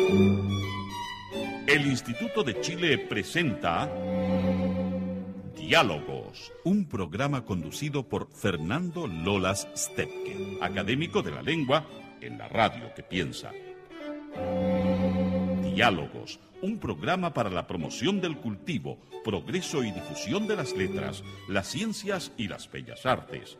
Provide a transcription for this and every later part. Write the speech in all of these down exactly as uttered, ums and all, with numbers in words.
El Instituto de Chile presenta Diálogos, un programa conducido por Fernando Lolas Stepke, académico de la lengua en la radio que piensa. Diálogos, un programa para la promoción del cultivo, progreso y difusión de las letras, las ciencias y las bellas artes.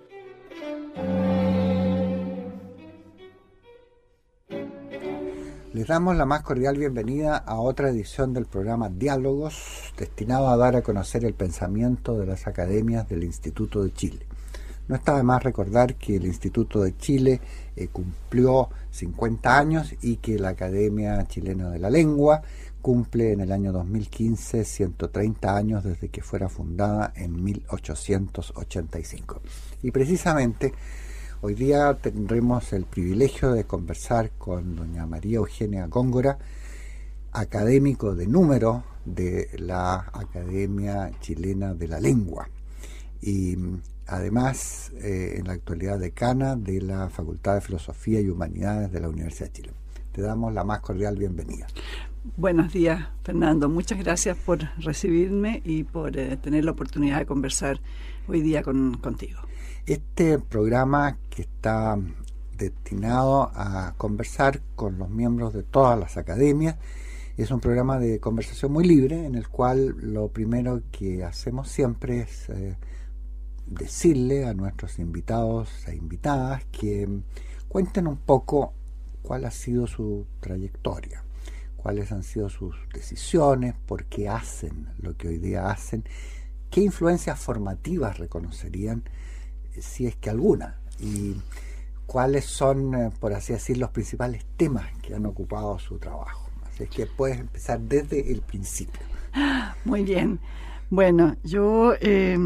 Les damos la más cordial bienvenida a otra edición del programa Diálogos, destinado a dar a conocer el pensamiento de las academias del Instituto de Chile. No está de más recordar que el Instituto de Chile eh, cumplió cincuenta años y que la Academia Chilena de la Lengua cumple en el año dos mil quince ciento treinta años desde que fuera fundada en mil ochocientos ochenta y cinco. Y precisamente hoy día tendremos el privilegio de conversar con doña María Eugenia Góngora, académico de número de la Academia Chilena de la Lengua y además eh, en la actualidad decana de la Facultad de Filosofía y Humanidades de la Universidad de Chile. Te damos la más cordial bienvenida. Buenos días, Fernando. Muchas gracias por recibirme y por eh, tener la oportunidad de conversar hoy día con, contigo. Este programa, que está destinado a conversar con los miembros de todas las academias, es un programa de conversación muy libre, en el cual lo primero que hacemos siempre es eh, decirle a nuestros invitados e invitadas que cuenten un poco cuál ha sido su trayectoria, cuáles han sido sus decisiones, por qué hacen lo que hoy día hacen, qué influencias formativas reconocerían, si es que alguna, y cuáles son, eh, por así decir, los principales temas que han ocupado su trabajo. Así es que puedes empezar desde el principio. Muy bien. Bueno, yo eh,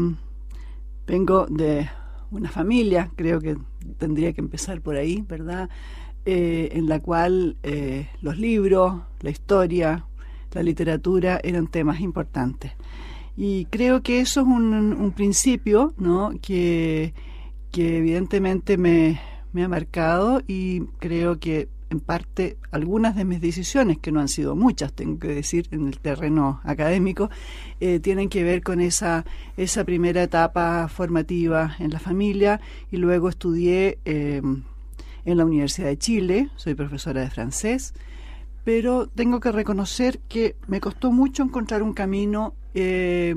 vengo de una familia, creo que tendría que empezar por ahí, ¿verdad? Eh, en la cual eh, los libros, la historia, la literatura eran temas importantes. Y creo que eso es un, un principio, ¿no?, que, que evidentemente me, me ha marcado, y creo que en parte algunas de mis decisiones, que no han sido muchas, tengo que decir, en el terreno académico, eh, tienen que ver con esa, esa primera etapa formativa en la familia. Y luego estudié eh, en la Universidad de Chile, soy profesora de francés, pero tengo que reconocer que me costó mucho encontrar un camino. Eh,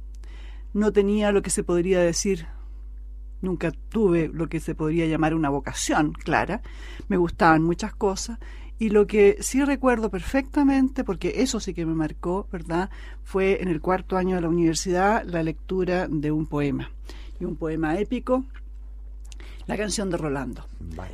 no tenía lo que se podría decir, nunca tuve lo que se podría llamar una vocación clara. Me gustaban muchas cosas, y lo que sí recuerdo perfectamente, porque eso sí que me marcó, ¿verdad?, fue en el cuarto año de la universidad la lectura de un poema, y un poema épico, La canción de Rolando. Vaya.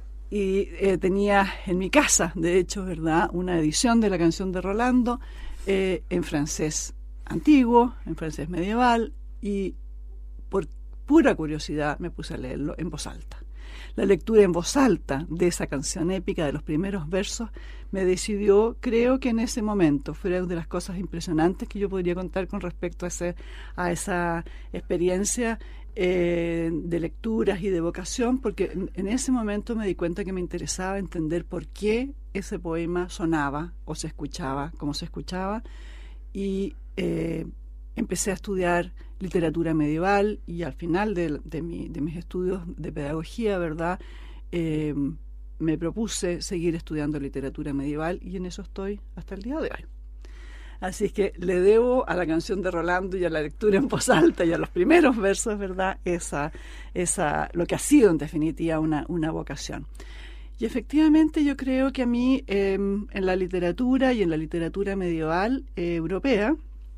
Y eh, tenía en mi casa, de hecho, ¿verdad?, una edición de La canción de Rolando eh, en francés antiguo, en francés medieval, y por pura curiosidad me puse a leerlo en voz alta. La lectura en voz alta de esa canción épica, de los primeros versos, me decidió, creo que en ese momento, fue una de las cosas impresionantes que yo podría contar con respecto a, ese, a esa experiencia eh, de lecturas y de vocación, porque en, en ese momento me di cuenta que me interesaba entender por qué ese poema sonaba o se escuchaba como se escuchaba, y eh, empecé a estudiar literatura medieval, y al final de, de, mi, de mis estudios de pedagogía, ¿verdad?, eh, me propuse seguir estudiando literatura medieval, y en eso estoy hasta el día de hoy. Así es que le debo a la canción de Rolando y a la lectura en voz alta y a los primeros versos, ¿verdad?, esa, esa, lo que ha sido en definitiva una, una vocación. Y efectivamente yo creo que a mí eh, en la literatura y en la literatura medieval eh, europea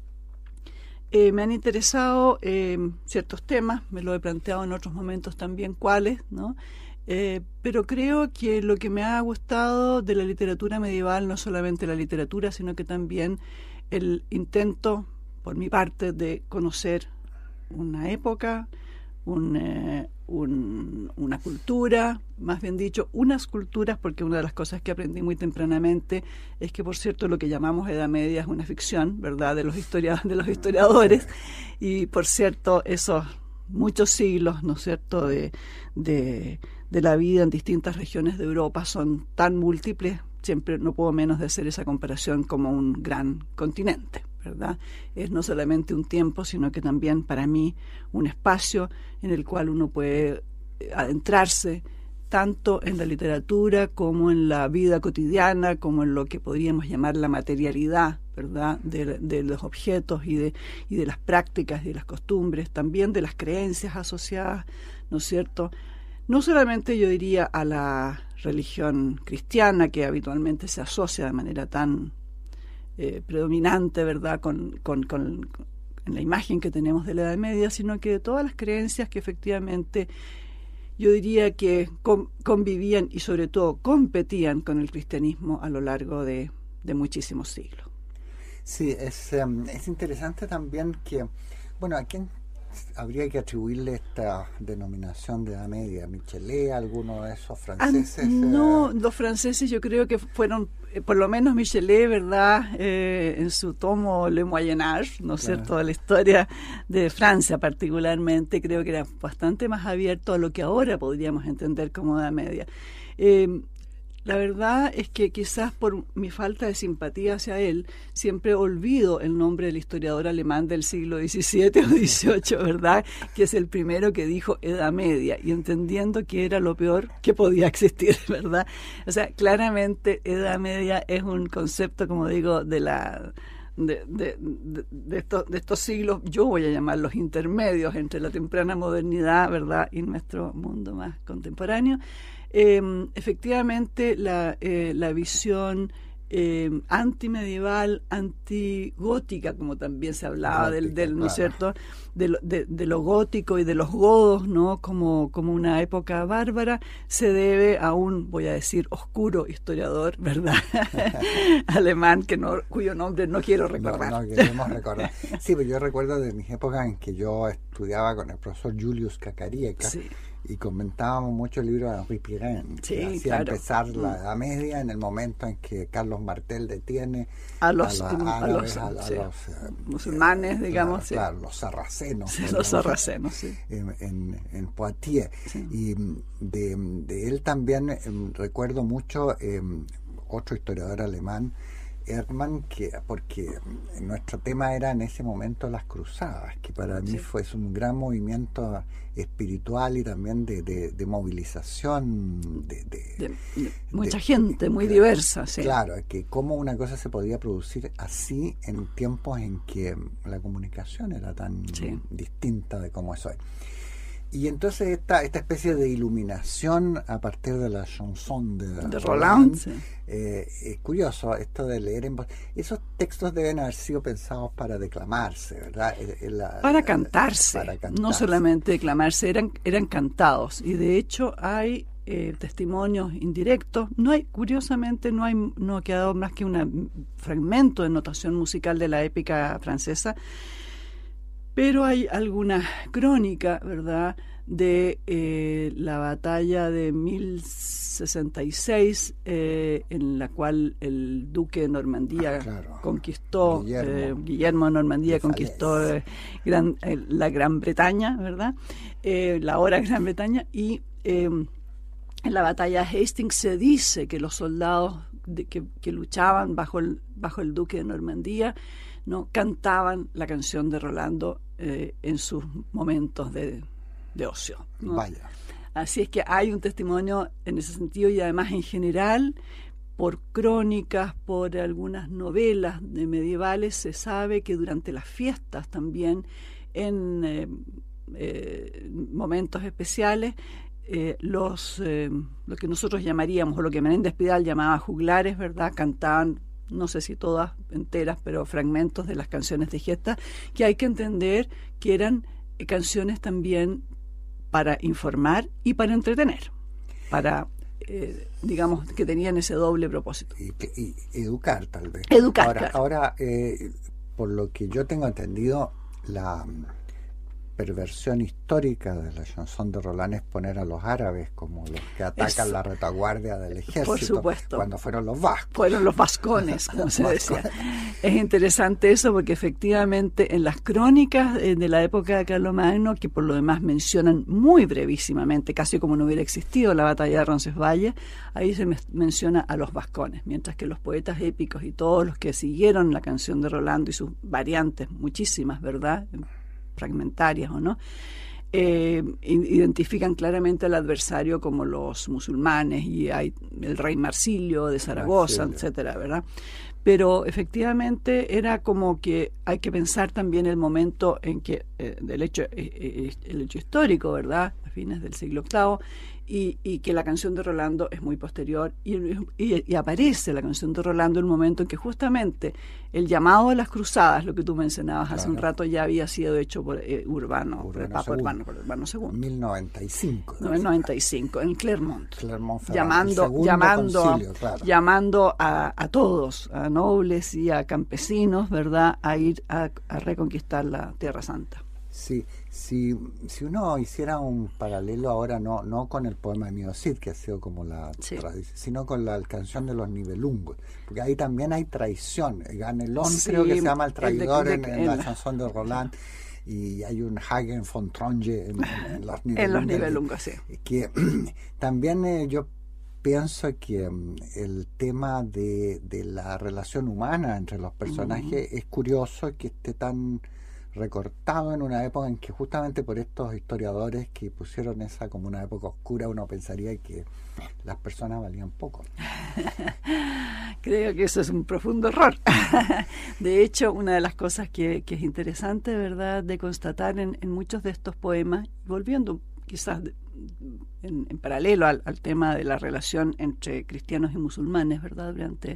eh, me han interesado eh, ciertos temas, me lo he planteado en otros momentos también cuáles, ¿no? Eh, pero creo que lo que me ha gustado de la literatura medieval, no solamente la literatura, sino que también el intento, por mi parte, de conocer una época, un, eh, un, una cultura, más bien dicho, unas culturas, porque una de las cosas que aprendí muy tempranamente es que, por cierto, lo que llamamos Edad Media es una ficción, ¿verdad?, de los, historia, de los historiadores, y, por cierto, esos muchos siglos, ¿no es cierto?, de, de, de la vida en distintas regiones de Europa son tan múltiples siempre no puedo menos de hacer esa comparación como un gran continente, ¿verdad? Es no solamente un tiempo, sino que también para mí un espacio en el cual uno puede adentrarse tanto en la literatura como en la vida cotidiana, como en lo que podríamos llamar la materialidad, ¿verdad?, de, de los objetos y de, y de las prácticas y de las costumbres, también de las creencias asociadas, ¿no es cierto?, no solamente yo diría a la religión cristiana, que habitualmente se asocia de manera tan eh, predominante, ¿verdad?, con, con, con, con en la imagen que tenemos de la Edad Media, sino que de todas las creencias que efectivamente yo diría que convivían y sobre todo competían con el cristianismo a lo largo de, de muchísimos siglos. Sí, es, um, es interesante también que, bueno, ¿a quién habría que atribuirle esta denominación de Edad Media? ¿Michelet, alguno de esos franceses? Ah, no, los franceses yo creo que fueron, eh, por lo menos Michelet, ¿verdad?, eh, en su tomo Le Moyen Âge, ¿no es Claro. cierto?, de la historia de Francia particularmente, creo que era bastante más abierto a lo que ahora podríamos entender como Edad Media. Eh, La verdad es que quizás por mi falta de simpatía hacia él, siempre olvido el nombre del historiador alemán del siglo diecisiete o dieciocho, ¿verdad?, que es el primero que dijo Edad Media, y entendiendo que era lo peor que podía existir, ¿verdad? O sea, claramente Edad Media es un concepto, como digo, de la... De, de, de, de, estos, de estos siglos, yo voy a llamarlos intermedios entre la temprana modernidad, ¿verdad?, y nuestro mundo más contemporáneo. Eh, efectivamente, la, eh, la visión eh, antimedieval, antigótica, como también se hablaba gótica, del, del ¿no es claro. cierto?, de lo, de, de lo gótico y de los godos, ¿no?, como, como una época bárbara, se debe a un, voy a decir, oscuro historiador, ¿verdad?, alemán, que no, cuyo nombre no quiero recordar. No, no queremos recordar. Sí, pero yo recuerdo de mis épocas en que yo estudiaba con el profesor Julius Cacarieca, sí, y comentábamos mucho el libro de Henri Pirén, sí, que hacía claro. empezar la Edad Media en el momento en que Carlos Martel detiene a los, a, la, a, a los, a, a sí, los eh, musulmanes, eh, digamos. Claro, sí. claro, los sarracenos. Sí, los sarracenos, sí. En, en, en Poitiers. Sí. Y de, de él también eh, recuerdo mucho eh, otro historiador alemán, Erdmann, que porque nuestro tema era en ese momento las cruzadas, que para sí. mí fue un gran movimiento espiritual y también de, de, de movilización de, de, de, de mucha de, gente, muy claro, diversa. Sí. Claro, que cómo una cosa se podía producir así en tiempos en que la comunicación era tan sí. distinta de cómo es hoy. Y entonces esta, esta especie de iluminación a partir de la chanson de, de Roland, Roland sí. eh, es curioso esto de leer en voz. Esos textos deben haber sido pensados para declamarse, ¿verdad? La, para, cantarse, para cantarse, no solamente declamarse, eran, eran cantados. Y de hecho hay eh, testimonios indirectos. No hay, curiosamente, no hay, no ha quedado más que un fragmento de notación musical de la épica francesa. Pero hay alguna crónica, ¿verdad?, de eh, la batalla de mil sesenta y seis, eh, en la cual el duque de Normandía ah, claro. conquistó, Guillermo, eh, Guillermo de Normandía de conquistó eh, gran, eh, la Gran Bretaña, ¿verdad?, eh, la ahora Gran Bretaña, y eh, en la batalla de Hastings se dice que los soldados de, que, que luchaban bajo el, bajo el duque de Normandía no cantaban la canción de Rolando eh, en sus momentos de, de ocio, ¿no? Vaya. Así es que hay un testimonio en ese sentido, y además en general por crónicas, por algunas novelas de medievales, se sabe que durante las fiestas también, en eh, eh, momentos especiales, eh, los eh, lo que nosotros llamaríamos, o lo que Menéndez Pidal llamaba juglares, ¿verdad?, cantaban, no sé si todas enteras, pero fragmentos de las canciones de gesta, que hay que entender que eran eh, canciones también para informar y para entretener, para, eh, digamos, que tenían ese doble propósito. Y, y educar, tal vez. Educar, Ahora, claro. ahora eh, por lo que yo tengo entendido, la perversión histórica de la chanson de Roland es poner a los árabes como los que atacan es, la retaguardia del ejército. Por supuesto. Cuando fueron los vascos. Fueron los vascones, como se decía. Es interesante eso porque efectivamente en las crónicas de la época de Carlomagno, que por lo demás mencionan muy brevísimamente, casi como no hubiera existido la batalla de Roncesvalles, ahí se me menciona a los vascones, mientras que los poetas épicos y todos los que siguieron la canción de Rolando y sus variantes, muchísimas, ¿verdad?, fragmentarias o no, eh, identifican claramente al adversario como los musulmanes, y hay el rey Marsilio de Zaragoza, Marsilio, etcétera, ¿verdad? Pero efectivamente era como que hay que pensar también el momento en que, eh, del hecho, eh, el hecho histórico, ¿verdad?, a fines del siglo octavo, y, y que la canción de Rolando es muy posterior, y, y, y aparece la canción de Rolando en un momento en que justamente el llamado a las cruzadas, lo que tú mencionabas claro. hace un rato, ya había sido hecho por eh, Urbano, por el Papa Urbano, por Urbano segundo. mil noventa y cinco. mil noventa y cinco, en Clermont. Clermont llamando, llamando, concilio, claro. llamando a, a todos, a nobles y a campesinos, ¿verdad?, a ir a, a reconquistar la Tierra Santa. Sí, si, si uno hiciera un paralelo ahora, no no con el poema de Mio Cid, que ha sido como la sí. tradición, sino con la canción de los Nibelungos, porque ahí también hay traición. Ganelón sí, creo que se llama el traidor el de, de, en, en la chanson de Roland, y hay un Hagen von Tronje en, en, en los Nibelungos. En los Nibelungos, sí. Que también eh, yo pienso que um, el tema de, de la relación humana entre los personajes uh-huh. es curioso que esté tan recortado en una época en que justamente por estos historiadores que pusieron esa como una época oscura, uno pensaría que las personas valían poco. Creo que eso es un profundo error. De hecho, una de las cosas que, que es interesante, ¿verdad?, de constatar en, en muchos de estos poemas, volviendo quizás de, en, en paralelo al, al tema de la relación entre cristianos y musulmanes, ¿verdad?, durante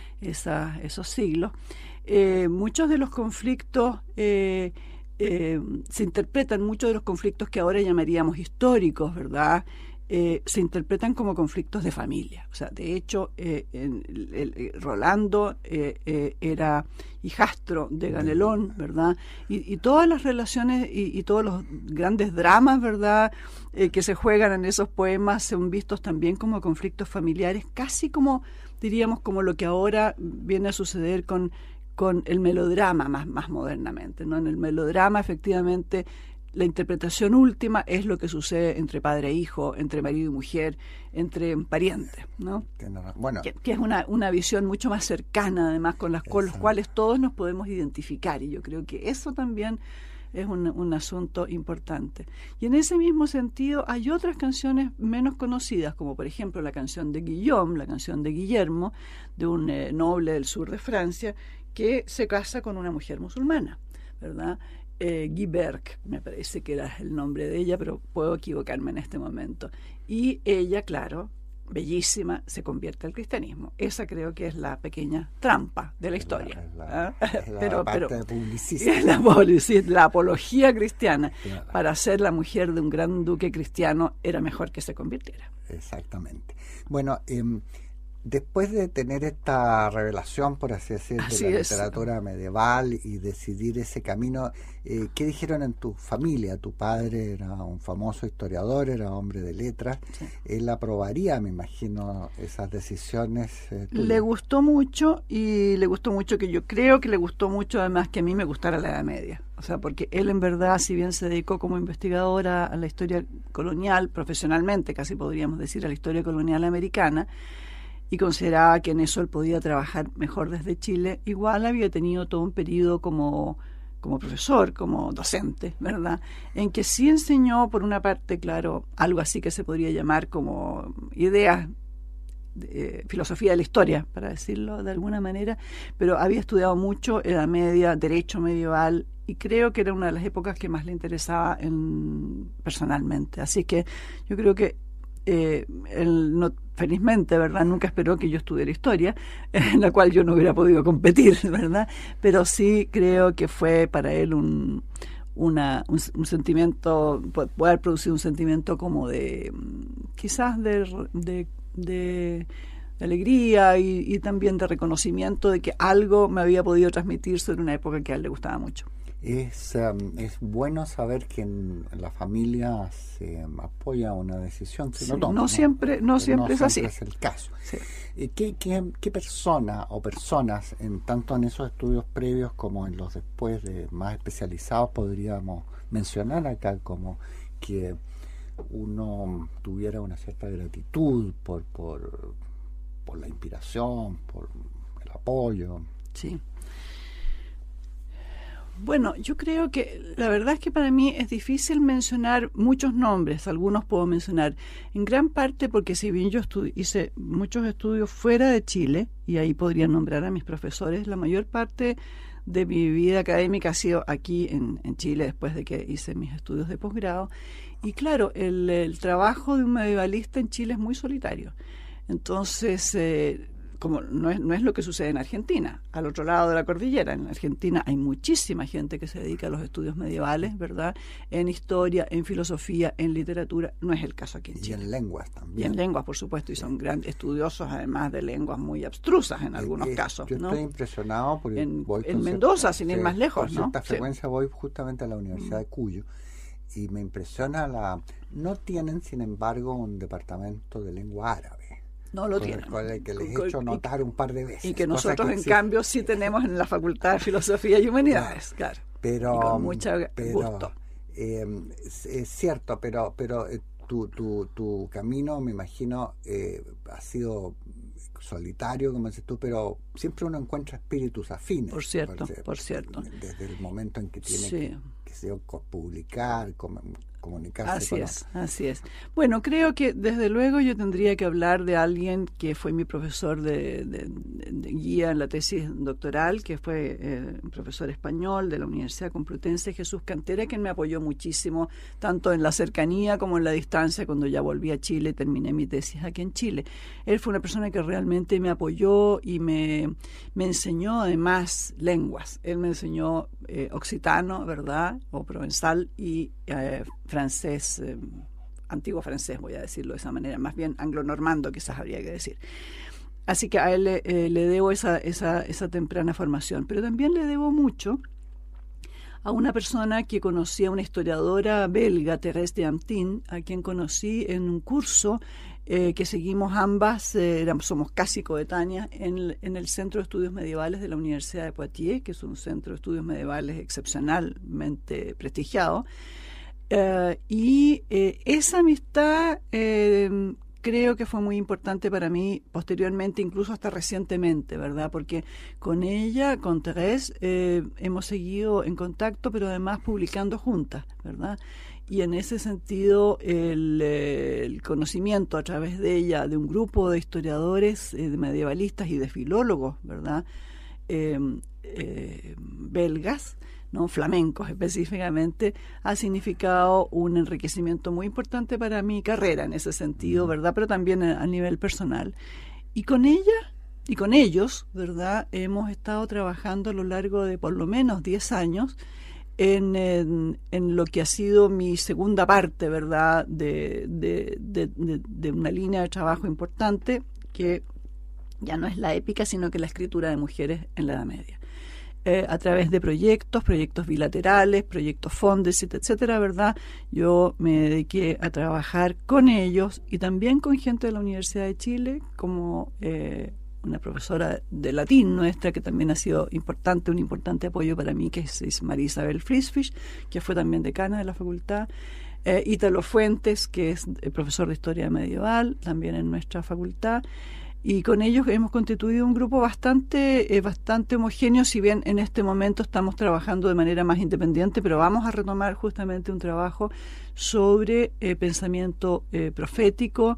esa, esos siglos, Eh, muchos de los conflictos eh, eh, se interpretan, muchos de los conflictos que ahora llamaríamos históricos, ¿verdad?, eh, se interpretan como conflictos de familia. O sea, de hecho, eh, el, el, el Rolando eh, eh, era hijastro de Ganelón, ¿verdad? Y, y todas las relaciones y, y todos los grandes dramas, ¿verdad?, eh, que se juegan en esos poemas son vistos también como conflictos familiares, casi como, diríamos, como lo que ahora viene a suceder con con el melodrama más, más modernamente, ¿no? En el melodrama, efectivamente, la interpretación última es lo que sucede entre padre e hijo, entre marido y mujer, entre parientes, ¿no? Bueno, que, que es una, una visión mucho más cercana, además, con las con los cuales todos nos podemos identificar, y yo creo que eso también es un, un asunto importante. Y en ese mismo sentido hay otras canciones menos conocidas, como por ejemplo la canción de Guillaume, la canción de Guillermo, de un eh, noble del sur de Francia, que se casa con una mujer musulmana, ¿verdad? Eh, Guy Berck, me parece que era el nombre de ella, pero puedo equivocarme en este momento. Y ella, claro, bellísima, se convierte al cristianismo. Esa creo que es la pequeña trampa de la historia. Es la, ¿eh? es la pero, parte pero, publicista. Es la, la apología cristiana. Claro. Para ser la mujer de un gran duque cristiano era mejor que se convirtiera. Exactamente. Bueno, eh, después de tener esta revelación, por así decir, de así la es. literatura medieval y decidir ese camino, eh, ¿qué dijeron en tu familia? Tu padre era un famoso historiador, era hombre de letras. Sí. Él aprobaría, me imagino, esas decisiones. Eh, le gustó mucho, y le gustó mucho que yo creo que le gustó mucho, además, que a mí me gustara la Edad Media. O sea, porque él en verdad, si bien se dedicó como investigador a, a la historia colonial, profesionalmente, casi podríamos decir, a la historia colonial americana, y consideraba que en eso él podía trabajar mejor desde Chile, igual había tenido todo un periodo como, como profesor, como docente, ¿verdad?, en que sí enseñó, por una parte, claro, algo así que se podría llamar como ideas, de, filosofía de la historia, para decirlo de alguna manera, pero había estudiado mucho Edad Media, Derecho medieval, y creo que era una de las épocas que más le interesaba en, personalmente. Así que yo creo que Eh, él no, felizmente, ¿verdad?, nunca esperó que yo estudiara historia, en la cual yo no hubiera podido competir, ¿verdad? Pero sí creo que fue para él un, una, un, un sentimiento, puede haber producido un sentimiento como de, quizás de, de, de, de alegría y, y también de reconocimiento de que algo me había podido transmitir sobre una época que a él le gustaba mucho. Es, um, es bueno saber que en, en la familia se apoya una decisión que sí, no toma. No, ¿no? siempre, no siempre no es así. Es el caso. Sí. ¿Qué, qué, ¿Qué persona o personas, en tanto en esos estudios previos como en los después de más especializados, podríamos mencionar acá como que uno tuviera una cierta gratitud por, por, por la inspiración, por el apoyo? Sí. Bueno, yo creo que la verdad es que para mí es difícil mencionar muchos nombres, algunos puedo mencionar, en gran parte porque si bien yo estu- hice muchos estudios fuera de Chile, y ahí podría nombrar a mis profesores, la mayor parte de mi vida académica ha sido aquí en, en Chile después de que hice mis estudios de posgrado. Y claro, el, el trabajo de un medievalista en Chile es muy solitario. Entonces, eh, como no es, no es lo que sucede en Argentina, al otro lado de la cordillera. En Argentina hay muchísima gente que se dedica a los estudios medievales, ¿verdad? En historia, en filosofía, en literatura. No es el caso aquí en Chile. Y en lenguas también. Y en lenguas, por supuesto, y son grandes estudiosos, además de lenguas muy abstrusas en algunos eh, casos. Yo ¿no? estoy impresionado porque en, voy en con Mendoza, cierta, sin ir sí, más lejos, con ¿no? cierta Sí. frecuencia voy justamente a la Universidad de Cuyo y me impresiona la... No tienen, sin embargo, un departamento de lengua árabe. No lo con tienen. El cual que les he Con- hecho y- notar un par de veces. Y que cosa nosotros, que en existe. cambio, sí tenemos en la Facultad de Filosofía y Humanidades, claro. Pero, y con mucho pero, gusto. Eh, es, es cierto, pero, pero eh, tu, tu, tu camino, me imagino, eh, ha sido solitario, como dices tú, pero siempre uno encuentra espíritus afines. Por cierto, parece, por cierto. Desde el momento en que tiene Sí. que, que se, publicar, com, comunicarse Así con es, otros. así es. Bueno, creo que desde luego yo tendría que hablar de alguien que fue mi profesor de, de, de, de guía en la tesis doctoral, que fue eh, un profesor español de la Universidad Complutense, Jesús Cantera, quien me apoyó muchísimo, tanto en la cercanía como en la distancia, cuando ya volví a Chile y terminé mi tesis aquí en Chile. Él fue una persona que realmente me apoyó y me, me enseñó además lenguas. Él me enseñó eh, occitano, ¿verdad?, o provenzal, y eh, francés, eh, antiguo francés, voy a decirlo de esa manera, más bien anglo-normando quizás habría que decir. Así que a él eh, le debo esa, esa, esa temprana formación, pero también le debo mucho a una persona que conocí, a una historiadora belga, Thérèse d'Antin, a quien conocí en un curso eh, que seguimos ambas, eh, éramos, somos casi coetáneas, en, en el Centro de Estudios Medievales de la Universidad de Poitiers, que es un centro de estudios medievales excepcionalmente prestigiado. Uh, y eh, esa amistad eh, creo que fue muy importante para mí posteriormente, incluso hasta recientemente, ¿verdad? Porque con ella, con Thérèse, eh, hemos seguido en contacto, pero además publicando juntas, ¿verdad? Y en ese sentido, el, el conocimiento a través de ella de un grupo de historiadores, eh, de medievalistas y de filólogos, ¿verdad?, eh, eh, belgas, ¿no?, flamencos específicamente, ha significado un enriquecimiento muy importante para mi carrera en ese sentido, ¿verdad?, pero también a, a nivel personal. Y con ella y con ellos, ¿verdad?, hemos estado trabajando a lo largo de por lo menos diez años en, en, en lo que ha sido mi segunda parte, ¿verdad?, de, de, de, de, de una línea de trabajo importante que ya no es la épica, sino que la escritura de mujeres en la Edad Media. Eh, a través de proyectos, proyectos bilaterales, proyectos Fondesit, etcétera, ¿verdad? Yo me dediqué a trabajar con ellos y también con gente de la Universidad de Chile, como eh, una profesora de latín nuestra, que también ha sido importante, un importante apoyo para mí, que es, es María Isabel Friesfisch, que fue también decana de la facultad. Eh, Ítalo Fuentes, que es eh, profesor de Historia Medieval, también en nuestra facultad. Y con ellos hemos constituido un grupo bastante, eh, bastante homogéneo, si bien en este momento estamos trabajando de manera más independiente, pero vamos a retomar justamente un trabajo sobre eh, pensamiento eh, profético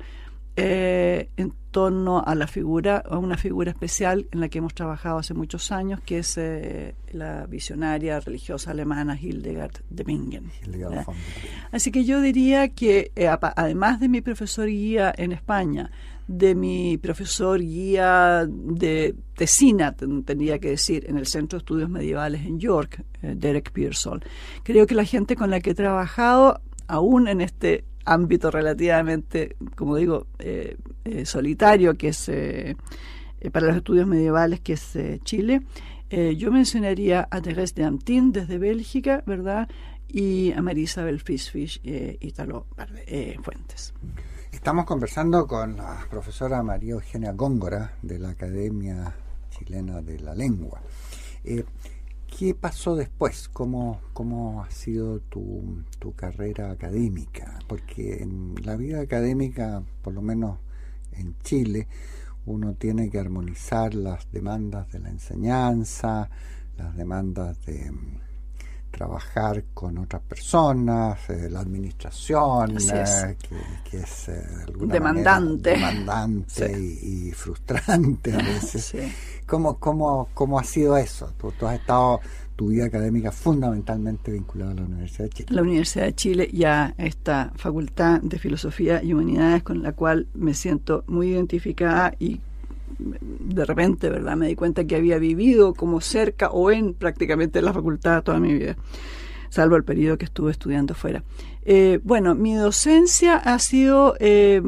eh, en torno a la figura, a una figura especial en la que hemos trabajado hace muchos años, que es eh, la visionaria religiosa alemana Hildegard de Bingen. Hildegard von Así que yo diría que, eh, además de mi profesor guía en España, de mi profesor guía de tesina, tendría que decir, en el Centro de Estudios Medievales en York, eh, Derek Pearsall. Creo que la gente con la que he trabajado, aún en este ámbito relativamente, como digo, eh, eh, solitario, que es eh, eh, para los estudios medievales, que es eh, Chile, Eh, yo mencionaría a Thérèse de Antin desde Bélgica, ¿verdad? Y a María Isabel Frischfisch, eh, Ítalo eh, Fuentes. Estamos conversando con la profesora María Eugenia Góngora de la Academia Chilena de la Lengua. Eh, ¿Qué pasó después? ¿Cómo, cómo ha sido tu, tu carrera académica? Porque en la vida académica, por lo menos en Chile, uno tiene que armonizar las demandas de la enseñanza, las demandas de trabajar con otras personas, eh, la administración, es. eh, que, que es eh, de alguna demandante, manera demandante sí. y, y frustrante a veces. Sí. ¿Cómo, cómo, ¿Cómo ha sido eso? Tú, tú has estado, tu vida académica fundamentalmente vinculada a la Universidad de Chile. La Universidad de Chile y a esta Facultad de Filosofía y Humanidades con la cual me siento muy identificada y de repente, ¿verdad? Me di cuenta que había vivido como cerca o en prácticamente la facultad toda mi vida, salvo el periodo que estuve estudiando fuera. Eh, bueno, mi docencia ha sido eh,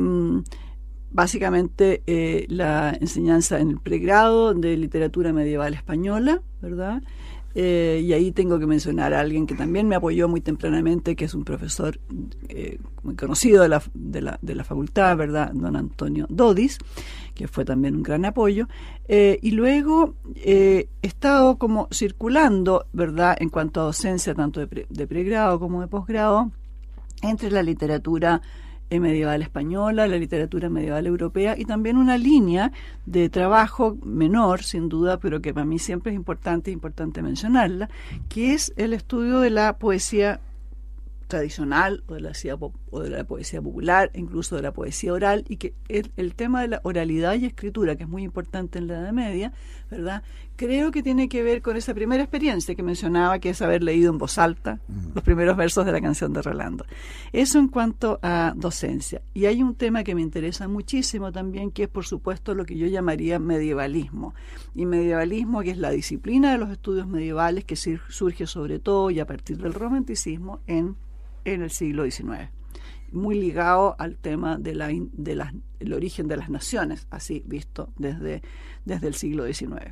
básicamente eh, la enseñanza en el pregrado de literatura medieval española, ¿verdad? Eh, y ahí tengo que mencionar a alguien que también me apoyó muy tempranamente, que es un profesor eh, muy conocido de la, de, la, de la facultad, ¿verdad? Don Antonio Dodis, que fue también un gran apoyo. Eh, y luego eh, he estado como circulando, ¿verdad?, en cuanto a docencia, tanto de, pre, de pregrado como de posgrado, entre la literatura medieval española, la literatura medieval europea y también una línea de trabajo menor, sin duda, pero que para mí siempre es importante, importante mencionarla, que es el estudio de la poesía tradicional o de la, o de la poesía popular, incluso de la poesía oral, y que el, el tema de la oralidad y escritura, que es muy importante en la Edad Media, ¿verdad? Creo que tiene que ver con esa primera experiencia que mencionaba, que es haber leído en voz alta mm. los primeros versos de la canción de Rolando. Eso en cuanto a docencia. Y hay un tema que me interesa muchísimo también, que es por supuesto lo que yo llamaría medievalismo. Y medievalismo, que es la disciplina de los estudios medievales que surge sobre todo y a partir del romanticismo en en el siglo diecinueve, muy ligado al tema de la, de la, el origen de las naciones, así visto desde, desde el siglo diecinueve.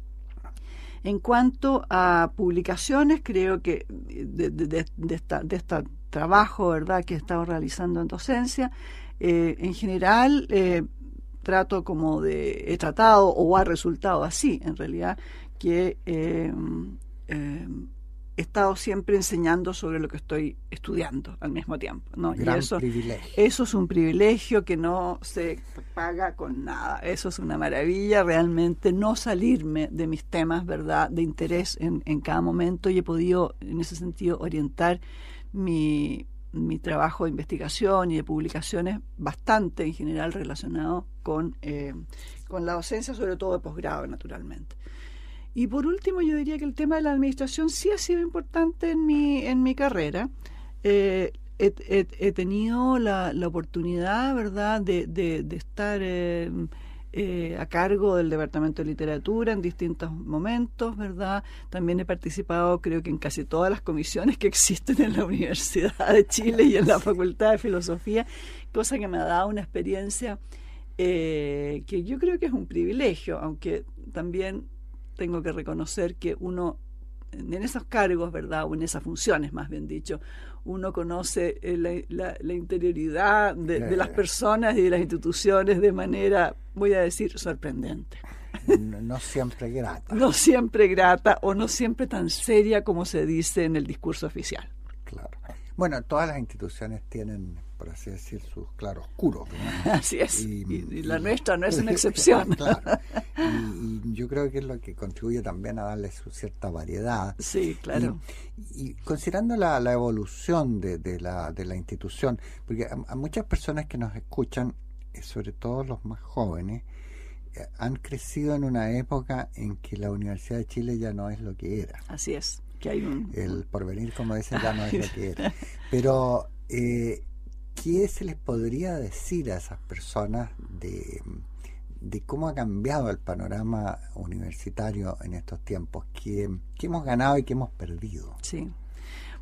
En cuanto a publicaciones, creo que de, de, de, de, esta, de este trabajo, ¿verdad?, que he estado realizando en docencia, eh, en general eh, trato como de, he tratado o ha resultado así, en realidad, que eh, eh, he estado siempre enseñando sobre lo que estoy estudiando al mismo tiempo, ¿no? Gran y eso, privilegio. Eso es un privilegio que no se paga con nada. Eso es una maravilla, realmente no salirme de mis temas, ¿verdad?, de interés en, en cada momento, y he podido, en ese sentido, orientar mi, mi trabajo de investigación y de publicaciones bastante, en general, relacionado con, eh, con la docencia, sobre todo de posgrado, naturalmente. Y por último, yo diría que el tema de la administración sí ha sido importante en mi, en mi carrera. Eh, he, he, he tenido la, la oportunidad, ¿verdad?, de, de, de estar eh, eh, a cargo del Departamento de Literatura en distintos momentos, ¿verdad? También he participado, creo que en casi todas las comisiones que existen en la Universidad de Chile y en la Facultad de Filosofía, cosa que me ha dado una experiencia eh, que yo creo que es un privilegio, aunque también tengo que reconocer que uno, en esos cargos, ¿verdad?, o en esas funciones, más bien dicho, uno conoce la, la, la interioridad de, de las personas y de las instituciones de manera, voy a decir, sorprendente. No, no siempre grata. No siempre grata o no siempre tan seria como se dice en el discurso oficial. Claro. Bueno, todas las instituciones tienen, por así decir, sus claroscuros, ¿no? Así es, y, y, y la y, nuestra no es una excepción. Claro, y, y yo creo que es lo que contribuye también a darle su cierta variedad. Sí, claro. Y, y considerando la, la evolución de, de, la, de la institución, porque a, a muchas personas que nos escuchan, sobre todo los más jóvenes, eh, han crecido en una época en que la Universidad de Chile ya no es lo que era. Así es. Que hay un... El porvenir, como dicen, ya no es lo que era. Pero, eh, ¿qué se les podría decir a esas personas de, de cómo ha cambiado el panorama universitario en estos tiempos? ¿Qué, qué hemos ganado y qué hemos perdido? Sí.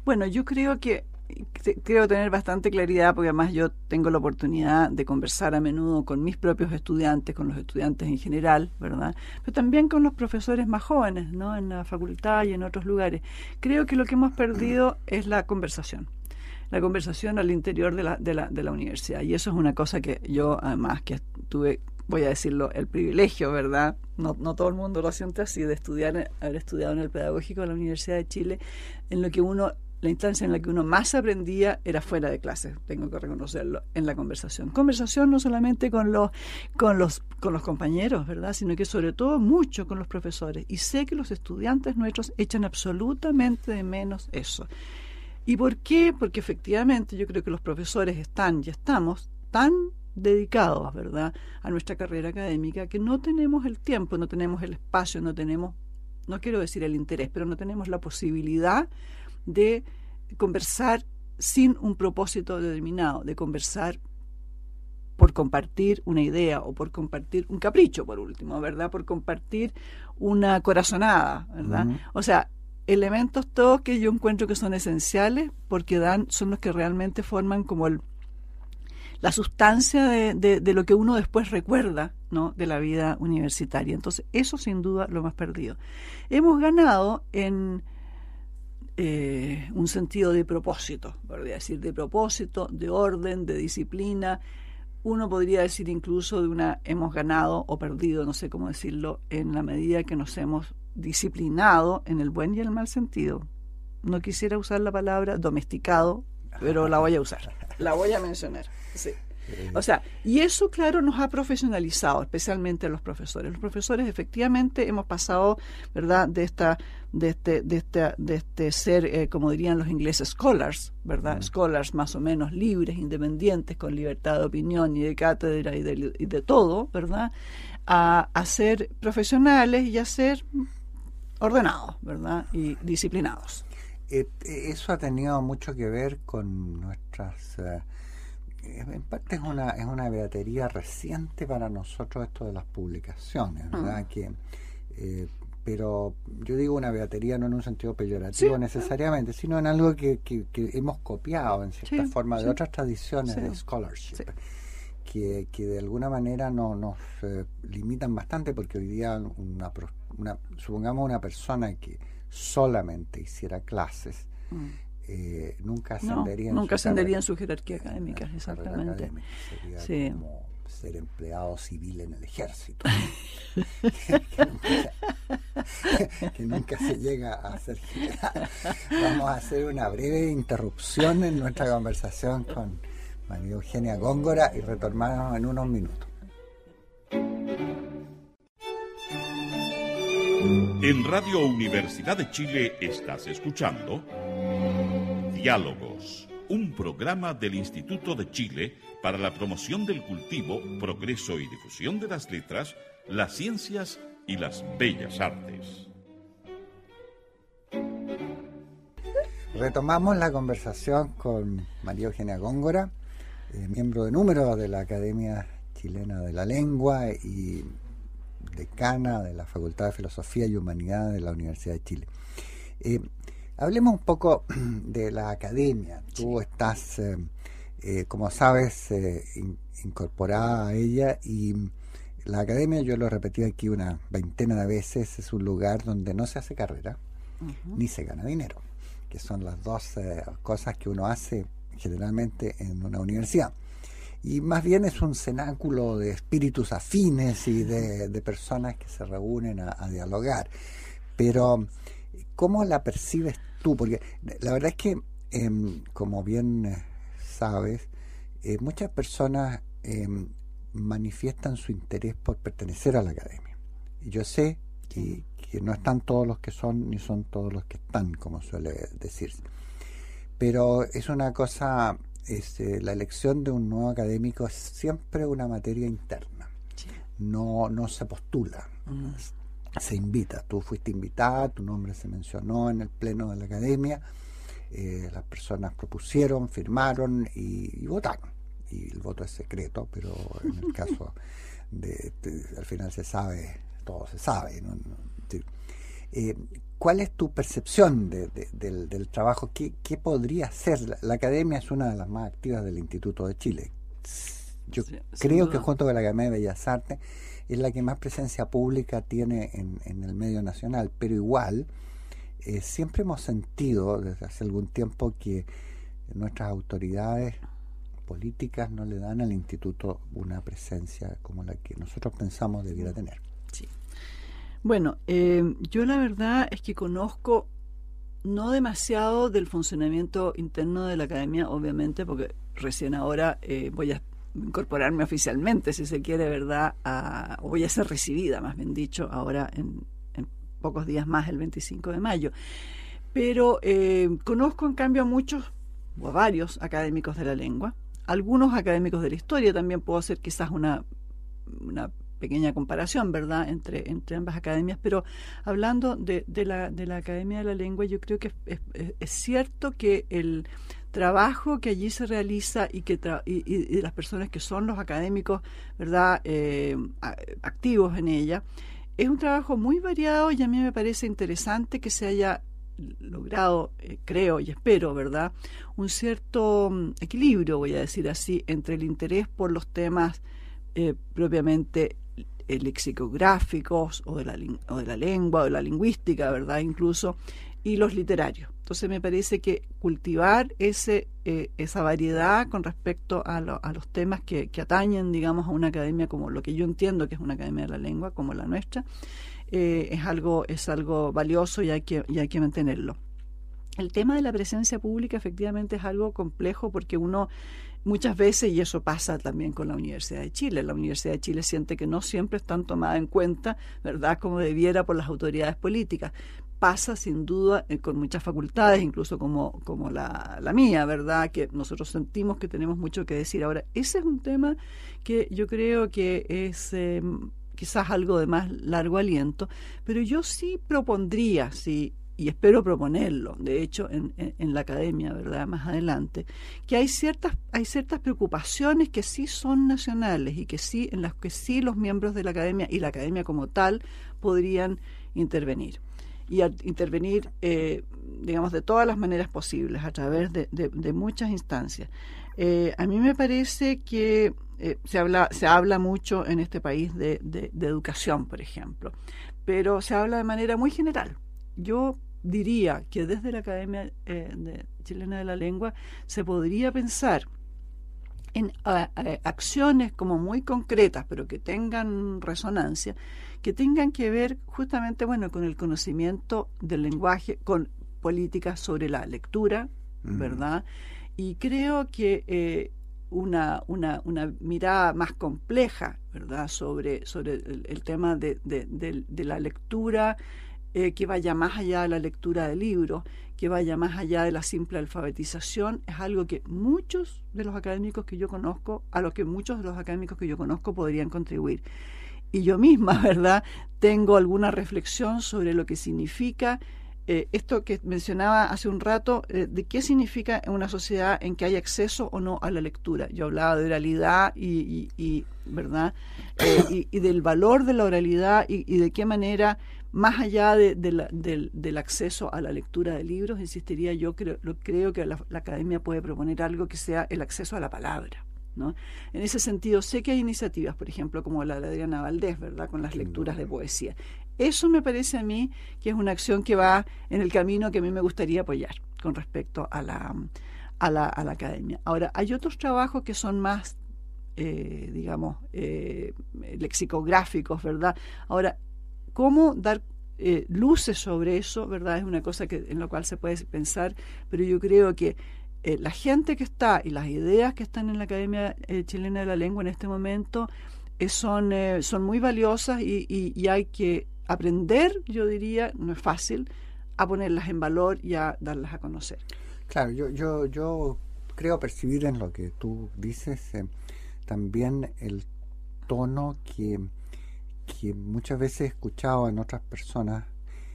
Bueno, yo creo que creo tener bastante claridad, porque además yo tengo la oportunidad de conversar a menudo con mis propios estudiantes, con los estudiantes en general, ¿verdad? Pero también con los profesores más jóvenes, ¿no? En la facultad y en otros lugares. Creo que lo que hemos perdido es la conversación. La conversación al interior de la, de la, de la universidad. Y eso es una cosa que yo, además, que tuve, voy a decirlo, el privilegio, ¿verdad? No, no todo el mundo lo siente así, de estudiar, haber estudiado en el Pedagógico de la Universidad de Chile, en lo que uno... La instancia en la que uno más aprendía era fuera de clase, tengo que reconocerlo, en la conversación. Conversación no solamente con los, con los, con los compañeros, ¿verdad? Sino que sobre todo mucho con los profesores. Y sé que los estudiantes nuestros echan absolutamente de menos eso. ¿Y por qué? Porque efectivamente yo creo que los profesores están y estamos tan dedicados, ¿verdad?, a nuestra carrera académica, que no tenemos el tiempo, no tenemos el espacio, no tenemos, no quiero decir el interés, pero no tenemos la posibilidad de conversar sin un propósito determinado, de conversar por compartir una idea o por compartir un capricho, por último, ¿verdad? Por compartir una corazonada, ¿verdad? Uh-huh. O sea, elementos todos que yo encuentro que son esenciales porque dan, son los que realmente forman como el, la sustancia de, de, de lo que uno después recuerda, ¿no?, de la vida universitaria. Entonces, eso sin duda lo hemos perdido. Hemos ganado en Eh, un sentido de propósito, podría decir, de propósito, de orden, de disciplina. Uno podría decir incluso de una, hemos ganado o perdido, no sé cómo decirlo, en la medida que nos hemos disciplinado en el buen y el mal sentido. No quisiera usar la palabra domesticado, pero la voy a usar, la voy a mencionar, sí. O sea, y eso, claro, nos ha profesionalizado, especialmente a los profesores. Los profesores, efectivamente, hemos pasado, ¿verdad?, de esta, de este, de este, de este ser, eh, como dirían los ingleses, scholars, ¿verdad? Mm. Scholars más o menos libres, independientes, con libertad de opinión y de cátedra y de, y de todo, ¿verdad?, a, a ser profesionales y a ser ordenados, ¿verdad?, y disciplinados. Eh, eso ha tenido mucho que ver con nuestras... Uh, en parte es una es una beatería reciente para nosotros esto de las publicaciones, ¿verdad? Mm. Que eh, pero yo digo una beatería no en un sentido peyorativo, sí, necesariamente, sino en algo que, que, que hemos copiado en cierta sí, forma de sí. otras tradiciones sí. de scholarship, sí. que, que de alguna manera no, nos eh, limitan bastante, porque hoy día una, una supongamos una persona que solamente hiciera clases, mm. Eh, nunca ascendería, no, en, nunca su ascendería en su jerarquía académica, en exactamente. Académica. Sería sí. como ser empleado civil en el ejército, que, que, nunca, que nunca se llega a ser general. Vamos a hacer una breve interrupción en nuestra conversación con María Eugenia Góngora y retornarnos en unos minutos. En Radio Universidad de Chile estás escuchando Diálogos, un programa del Instituto de Chile para la promoción del cultivo, progreso y difusión de las letras, las ciencias y las bellas artes. Retomamos la conversación con María Eugenia Góngora, eh, miembro de número de la Academia Chilena de la Lengua y decana de la Facultad de Filosofía y Humanidades de la Universidad de Chile. Eh, hablemos un poco de la academia. Tú sí. estás, eh, eh, como sabes, eh, in, incorporada a ella, y la academia, yo lo he repetido aquí una veintena de veces, es un lugar donde no se hace carrera, uh-huh. ni se gana dinero, que son las dos eh, cosas que uno hace generalmente en una universidad. Y más bien es un cenáculo de espíritus afines y de, de personas que se reúnen a, a dialogar. Pero, ¿cómo la percibes tú? Porque la verdad es que, eh, como bien eh, sabes, eh, muchas personas eh, manifiestan su interés por pertenecer a la academia. Y yo sé que, que no están todos los que son, ni son todos los que están, como suele decirse. Pero es una cosa... Este, la elección de un nuevo académico es siempre una materia interna, sí. no, no se postula, uh-huh. se invita. Tú fuiste invitada, tu nombre se mencionó en el pleno de la academia, eh, las personas propusieron, firmaron y, y votaron, y el voto es secreto, pero en el caso de, de al final se sabe, todo se sabe, ¿no? Sí. Eh, ¿Cuál es tu percepción de, de, del, del trabajo? ¿Qué, qué podría ser? La, la academia es una de las más activas del Instituto de Chile. Yo sí, creo que junto con la Academia de Bellas Artes es la que más presencia pública tiene en, en el medio nacional, pero igual eh, siempre hemos sentido desde hace algún tiempo que nuestras autoridades políticas no le dan al instituto una presencia como la que nosotros pensamos debiera tener. Sí. Bueno, eh, yo la verdad es que conozco no demasiado del funcionamiento interno de la academia, obviamente, porque recién ahora eh, voy a incorporarme oficialmente, si se quiere, ¿verdad? A, o voy a ser recibida, más bien dicho, ahora en, en pocos días más, el veinticinco de mayo. Pero eh, conozco, en cambio, a muchos, o a varios académicos de la lengua, algunos académicos de la historia, también puedo hacer quizás una, una pequeña comparación, ¿verdad?, entre, entre ambas academias, pero hablando de, de, la, de la Academia de la Lengua, yo creo que es, es, es cierto que el trabajo que allí se realiza y que tra y, y, y las personas que son los académicos, ¿verdad?, eh, activos en ella, es un trabajo muy variado y a mí me parece interesante que se haya logrado, eh, creo y espero, ¿verdad?, un cierto um, equilibrio, voy a decir así, entre el interés por los temas eh, propiamente eh, lexicográficos o de, la, o de la lengua o de la lingüística, ¿verdad?, incluso, y los literarios. Entonces me parece que cultivar ese, eh, esa variedad con respecto a, lo, a los temas que, que atañen, digamos, a una academia como lo que yo entiendo que es una academia de la lengua, como la nuestra, eh, es algo es algo valioso y hay que, y hay que mantenerlo. El tema de la presencia pública efectivamente es algo complejo porque uno muchas veces, y eso pasa también con la Universidad de Chile, la Universidad de Chile siente que no siempre están tomadas en cuenta, ¿verdad?, como debiera por las autoridades políticas. Pasa sin duda eh, con muchas facultades, incluso como, como la, la mía, ¿verdad?, que nosotros sentimos que tenemos mucho que decir. Ahora, ese es un tema que yo creo que es eh, quizás algo de más largo aliento, pero yo sí propondría, sí, y espero proponerlo, de hecho, en, en, en la academia, ¿verdad?, más adelante, que hay ciertas, hay ciertas preocupaciones que sí son nacionales y que sí, en las que sí los miembros de la academia y la academia como tal podrían intervenir. Y a intervenir, eh, digamos, de todas las maneras posibles, a través de, de, de muchas instancias. Eh, a mí me parece que eh, se habla, se habla mucho en este país de, de, de educación, por ejemplo, pero se habla de manera muy general. Yo diría que desde la Academia eh, de Chilena de la Lengua se podría pensar en a, a, acciones como muy concretas, pero que tengan resonancia, que tengan que ver justamente, bueno, con el conocimiento del lenguaje, con políticas sobre la lectura, mm. ¿verdad? Y creo que eh, una, una, una mirada más compleja, ¿verdad?, sobre, sobre el, el tema de, de, de, de la lectura, Eh, que vaya más allá de la lectura de libros, que vaya más allá de la simple alfabetización, es algo que muchos de los académicos que yo conozco, a lo que muchos de los académicos que yo conozco podrían contribuir. Y yo misma, ¿verdad?, tengo alguna reflexión sobre lo que significa eh, esto que mencionaba hace un rato, eh, de qué significa en una sociedad en que hay acceso o no a la lectura. Yo hablaba de oralidad y, y, y ¿verdad?, eh, y, y del valor de la oralidad y, y de qué manera, más allá de, de la, del, del acceso a la lectura de libros, insistiría yo, creo, lo, creo que la, la academia puede proponer algo que sea el acceso a la palabra, ¿no? En ese sentido, sé que hay iniciativas, por ejemplo, como la de Adriana Valdés, ¿verdad?, con las lecturas de poesía. Eso me parece a mí que es una acción que va en el camino que a mí me gustaría apoyar con respecto a la, a la, a la academia. Ahora, hay otros trabajos que son más, eh, digamos, eh, lexicográficos, ¿verdad? Ahora, cómo dar eh, luces sobre eso, ¿verdad?, es una cosa que, en la cual se puede pensar, pero yo creo que eh, la gente que está y las ideas que están en la Academia eh, Chilena de la Lengua en este momento eh, son, eh, son muy valiosas y, y, y hay que aprender, yo diría, no es fácil, a ponerlas en valor y a darlas a conocer. Claro, yo, yo, yo creo percibir en lo que tú dices eh, también el tono que... que muchas veces he escuchado en otras personas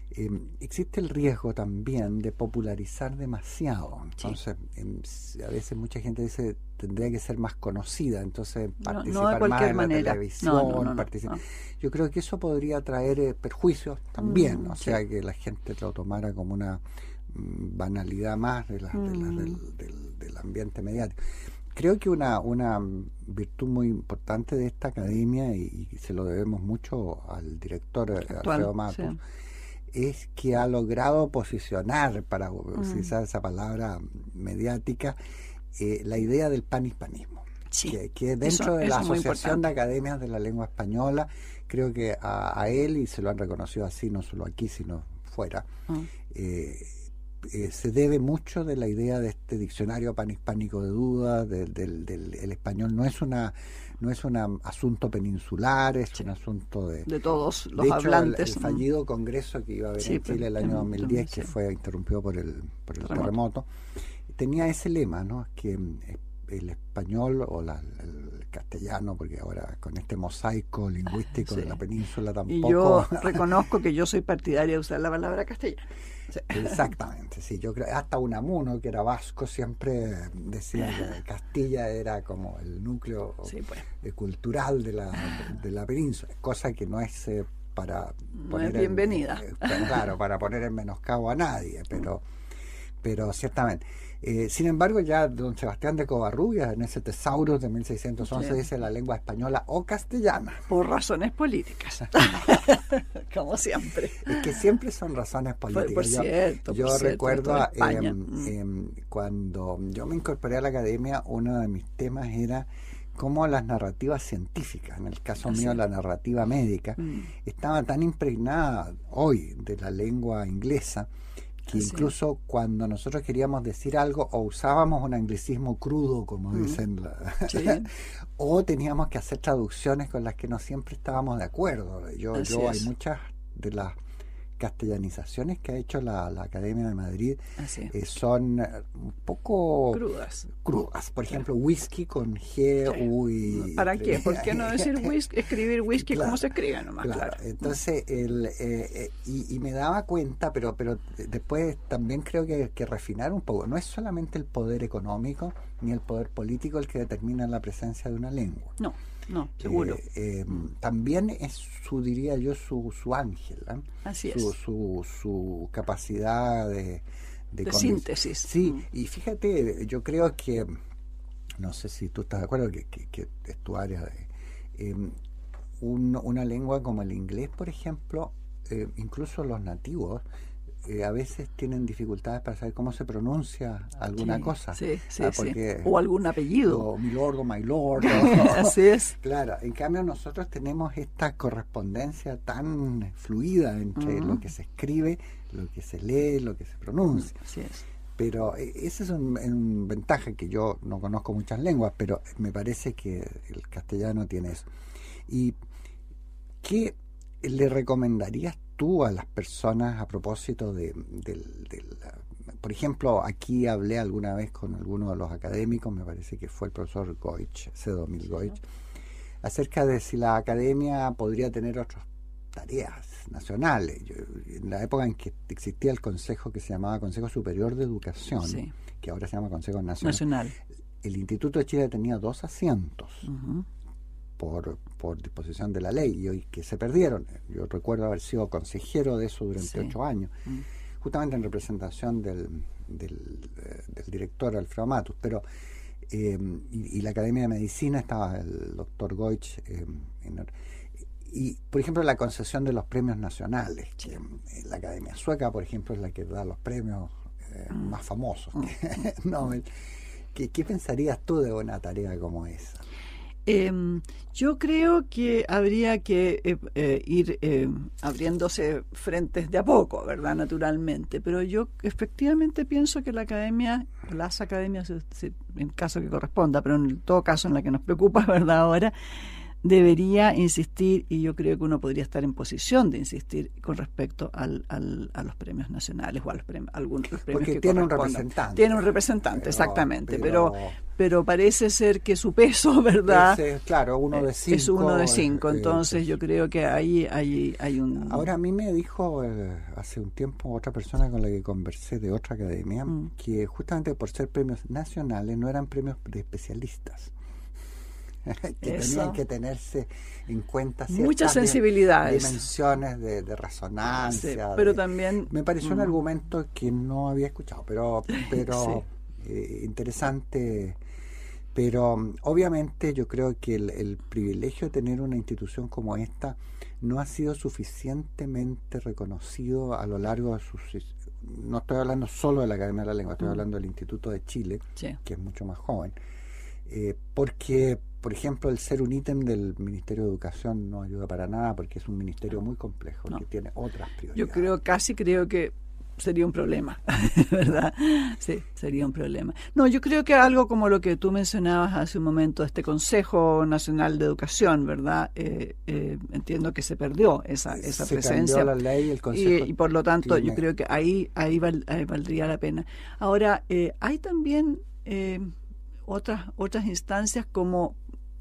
Eh, existe el riesgo también de popularizar demasiado. Entonces, sí. eh, a veces mucha gente dice tendría que ser más conocida, entonces participar no, no de más en manera. la televisión. No, no, no, particip... no. Yo creo que eso podría traer eh, perjuicios también, mm, o sí. sea, que la gente lo tomara como una mm, banalidad más de la, de la, mm. del, del, del ambiente mediático. Creo que una, una virtud muy importante de esta academia, y, y se lo debemos mucho al director Actual, Alfredo Matus, sí. es que ha logrado posicionar, para utilizar mm. esa palabra mediática, eh, la idea del panhispanismo. Sí. Que, que dentro eso, de la Asociación de Academias de la Lengua Española, creo que a, a él, y se lo han reconocido así, no solo aquí, sino fuera, mm. eh, Eh, se debe mucho de la idea de este diccionario panhispánico de dudas, del, del, del el español no es una no es un asunto peninsular, es sí. un asunto de, de todos los de hecho, hablantes. El, el fallido congreso que iba a haber sí, en Chile el año dos mil diez, sí. que fue interrumpido por el, por el terremoto, tenía ese lema, ¿no? Que el español o la, el castellano, porque ahora con este mosaico lingüístico sí. de la península tampoco... Y yo reconozco que yo soy partidaria de usar la palabra castellano. Sí. Exactamente, sí, yo creo, hasta Unamuno, que era vasco, siempre decía que Castilla era como el núcleo sí, pues. cultural de la, de la península, cosa que no es eh, para no poner es bienvenida. En, eh, claro, para poner en menoscabo a nadie, pero, pero ciertamente. Eh, sin embargo, ya don Sebastián de Covarrubias, en ese Tesaurus de mil seiscientos once, sí. dice la lengua española o castellana. Por razones políticas. Como siempre. Es que siempre son razones políticas. Por, por yo cierto, yo por recuerdo cierto, eh, eh, cuando yo me incorporé a la academia, uno de mis temas era cómo las narrativas científicas, en el caso Así mío la narrativa médica, mm. estaba tan impregnada hoy de la lengua inglesa, que Así incluso es. cuando nosotros queríamos decir algo o usábamos un anglicismo crudo, como mm. dicen, la, ¿Sí? o teníamos que hacer traducciones con las que no siempre estábamos de acuerdo. Yo, yo hay muchas de las castellanizaciones que ha hecho la, la Academia de Madrid eh, son un poco crudas. crudas. Por ejemplo, whisky con G, sí. U y... ¿Para qué? ¿Por qué no decir whisky, escribir whisky claro, como se escribe nomás? Claro. claro. Entonces, el, eh, eh, y, y me daba cuenta, pero pero después también creo que, que refinar un poco. No es solamente el poder económico ni el poder político el que determina la presencia de una lengua. No. No, seguro. Eh, eh, también es su, diría yo, su, su ángel, ¿eh? Así su, es. Su, su capacidad de... De, de síntesis. Sí, mm. y fíjate, yo creo que, no sé si tú estás de acuerdo, que, que, que es tu área de... Eh, un, una lengua como el inglés, por ejemplo, eh, incluso los nativos, Eh, a veces tienen dificultades para saber cómo se pronuncia alguna sí, cosa. Sí, sí, ah, porque, sí. O algún apellido. O mi lord o my lord. O, Así es. Claro, en cambio nosotros tenemos esta correspondencia tan fluida entre uh-huh. lo que se escribe, lo que se lee, lo que se pronuncia. Así es. Pero eh, esa es una un ventaja, que yo no conozco muchas lenguas, pero me parece que el castellano tiene eso. ¿Y qué le recomendarías tú a las personas a propósito de, de, de la, por ejemplo, aquí hablé alguna vez con alguno de los académicos, me parece que fue el profesor Goich, C. Domil Goich, acerca de si la academia podría tener otras tareas nacionales. Yo, en la época en que existía el consejo que se llamaba Consejo Superior de Educación, sí. que ahora se llama Consejo Nacional, Nacional. el Instituto de Chile tenía dos asientos. Uh-huh. Por, por disposición de la ley, y hoy que se perdieron. Yo recuerdo haber sido consejero de eso durante sí. ocho años, mm. justamente en representación del, del, eh, del director Alfredo Matus, pero eh, y, y la Academia de Medicina estaba el doctor Goich, eh, en, y por ejemplo la concesión de los premios nacionales, que eh, la Academia Sueca, por ejemplo, es la que da los premios eh, mm. más famosos. Mm. Nobel. ¿Qué, ¿Qué pensarías tú de una tarea como esa? Eh, yo creo que habría que eh, eh, ir eh, abriéndose frentes de a poco, ¿verdad? Naturalmente, pero yo efectivamente pienso que la academia, las academias, en caso que corresponda, pero en todo caso en la que nos preocupa, ¿verdad? Ahora, debería insistir, y yo creo que uno podría estar en posición de insistir con respecto al, al, a los premios nacionales o a los premios, algunos los premios Porque que tiene un correspondan. representante. Tiene un representante, pero, exactamente, pero, pero, pero parece ser que su peso, ¿verdad? Ese, claro, uno de cinco. Es uno de cinco, eh, entonces eh, yo creo que ahí hay, hay un... Ahora, a mí me dijo eh, hace un tiempo otra persona con la que conversé de otra academia, mm. que justamente por ser premios nacionales no eran premios de especialistas. que Eso. Tenían que tenerse en cuenta ciertas muchas sensibilidades, dimensiones de, de resonancia. Sí, pero de, también me pareció mm. un argumento que no había escuchado, pero, pero sí. eh, interesante. Pero obviamente yo creo que el, el privilegio de tener una institución como esta no ha sido suficientemente reconocido a lo largo de sus... No estoy hablando solo de la Academia de la Lengua, estoy mm. hablando del Instituto de Chile, sí. que es mucho más joven. Eh, porque, por ejemplo, el ser un ítem del Ministerio de Educación no ayuda para nada, porque es un ministerio muy complejo, no. que tiene otras prioridades. Yo creo, casi creo que sería un problema, ¿verdad? Sí, sería un problema. No, yo creo que algo como lo que tú mencionabas hace un momento, este Consejo Nacional de Educación, ¿verdad? Eh, eh, entiendo que se perdió esa, esa se presencia. Cambió la ley, el Consejo y, y por lo tanto tiene... yo creo que ahí, ahí, val, ahí valdría la pena. Ahora, eh, hay también... Eh, otras otras instancias como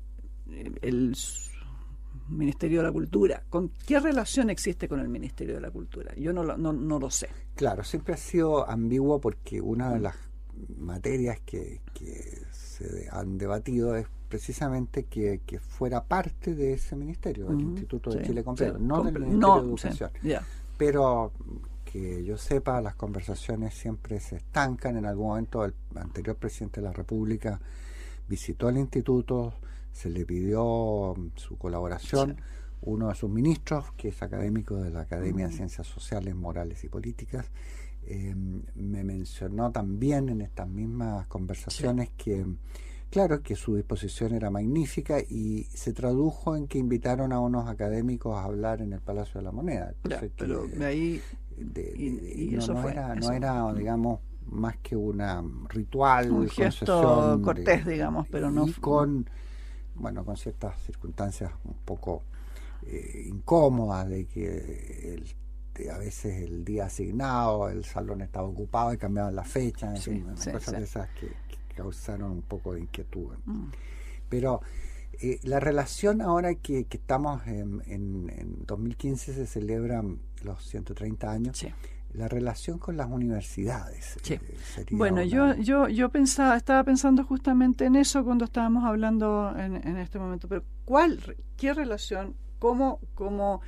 el Ministerio de la Cultura. ¿Con qué relación existe con el Ministerio de la Cultura? Yo no lo, no, no lo sé. Claro, siempre ha sido ambiguo porque una de las materias que, que se han debatido es precisamente que, que fuera parte de ese ministerio, del uh-huh, Instituto de sí, Chile completo, sí, no del Ministerio no, de Educación. Sí, yeah. Pero que yo sepa, las conversaciones siempre se estancan. En algún momento el anterior presidente de la República visitó el instituto, se le pidió su colaboración. Sí. Uno de sus ministros, que es académico de la Academia uh-huh. de Ciencias Sociales, Morales y Políticas, eh, me mencionó también en estas mismas conversaciones sí. que, claro, que su disposición era magnífica y se tradujo en que invitaron a unos académicos a hablar en el Palacio de la Moneda. Ya, que, pero de ahí... De, de, y, y no, eso no fue, era, eso. no era, digamos, más que una ritual, un gesto cortés, de, digamos, pero no... Y con, bueno, con ciertas circunstancias un poco eh, incómodas de que el, de, a veces el día asignado, el salón estaba ocupado y cambiaban la fecha, en sí, fin, sí, cosas sí. de esas que, que causaron un poco de inquietud. Mm. Pero... Eh, la relación ahora que, que estamos en, en, en dos mil quince se celebran los ciento treinta años, sí. la relación con las universidades. Sí. Eh, sería bueno, una... yo yo yo pensaba, estaba pensando justamente en eso cuando estábamos hablando en, en este momento, pero ¿cuál, qué relación, cómo, cómo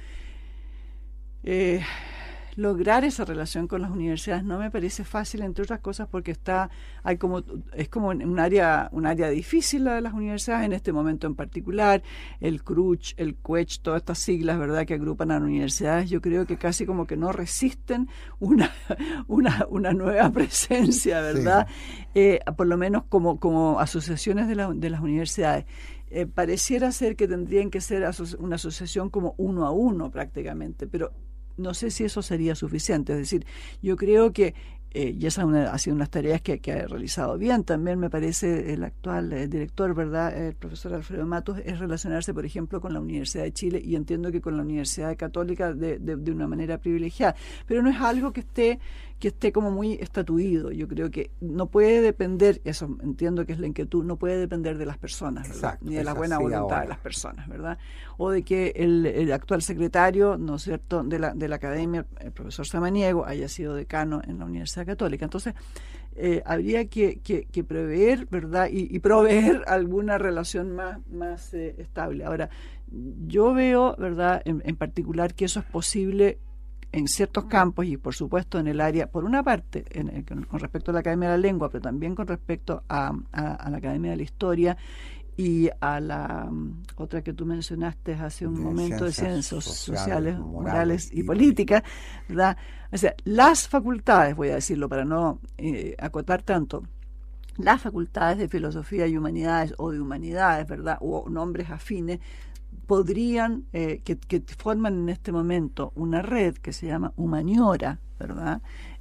eh, lograr esa relación con las universidades? No me parece fácil, entre otras cosas porque está hay como es como un área un área difícil la de las universidades en este momento en particular, el C R U C H, el C U E C H, todas estas siglas, verdad, que agrupan a las universidades, yo creo que casi como que no resisten una una una nueva presencia, verdad, sí. eh, por lo menos como como asociaciones de, la, de las universidades. Eh, pareciera ser que tendrían que ser aso- una asociación como uno a uno prácticamente, pero no sé si eso sería suficiente. Es decir, yo creo que, eh, y esa una, ha sido unas tareas que, que ha realizado bien también, me parece, el actual eh, director, ¿verdad?, el profesor Alfredo Matos, es relacionarse, por ejemplo, con la Universidad de Chile, y entiendo que con la Universidad Católica de, de, de una manera privilegiada, pero no es algo que esté que esté como muy estatuido. Yo creo que no puede depender, eso entiendo que es la inquietud, no puede depender de las personas, ¿verdad? Exacto, Ni de la buena así voluntad ahora. de las personas, ¿verdad? O de que el, el actual secretario, ¿no es cierto?, de la, de la academia, el profesor Samaniego, haya sido decano en la Universidad Católica. Entonces, eh, habría que, que, que prever, ¿verdad?, y, y proveer alguna relación más, más eh, estable. Ahora, yo veo, ¿verdad?, en, en particular que eso es posible en ciertos campos y por supuesto en el área, por una parte en el, con respecto a la Academia de la Lengua, pero también con respecto a, a, a la Academia de la Historia y a la um, otra que tú mencionaste hace un de momento, de ciencias Ciencias Sociales, sociales, Morales, morales y, y Políticas, ¿verdad? O sea, las facultades, voy a decirlo para no eh, acotar tanto, las facultades de Filosofía y Humanidades o de Humanidades, ¿verdad?, o nombres afines, podrían, eh, que, que forman en este momento una red que se llama Humaniora, ¿verdad?,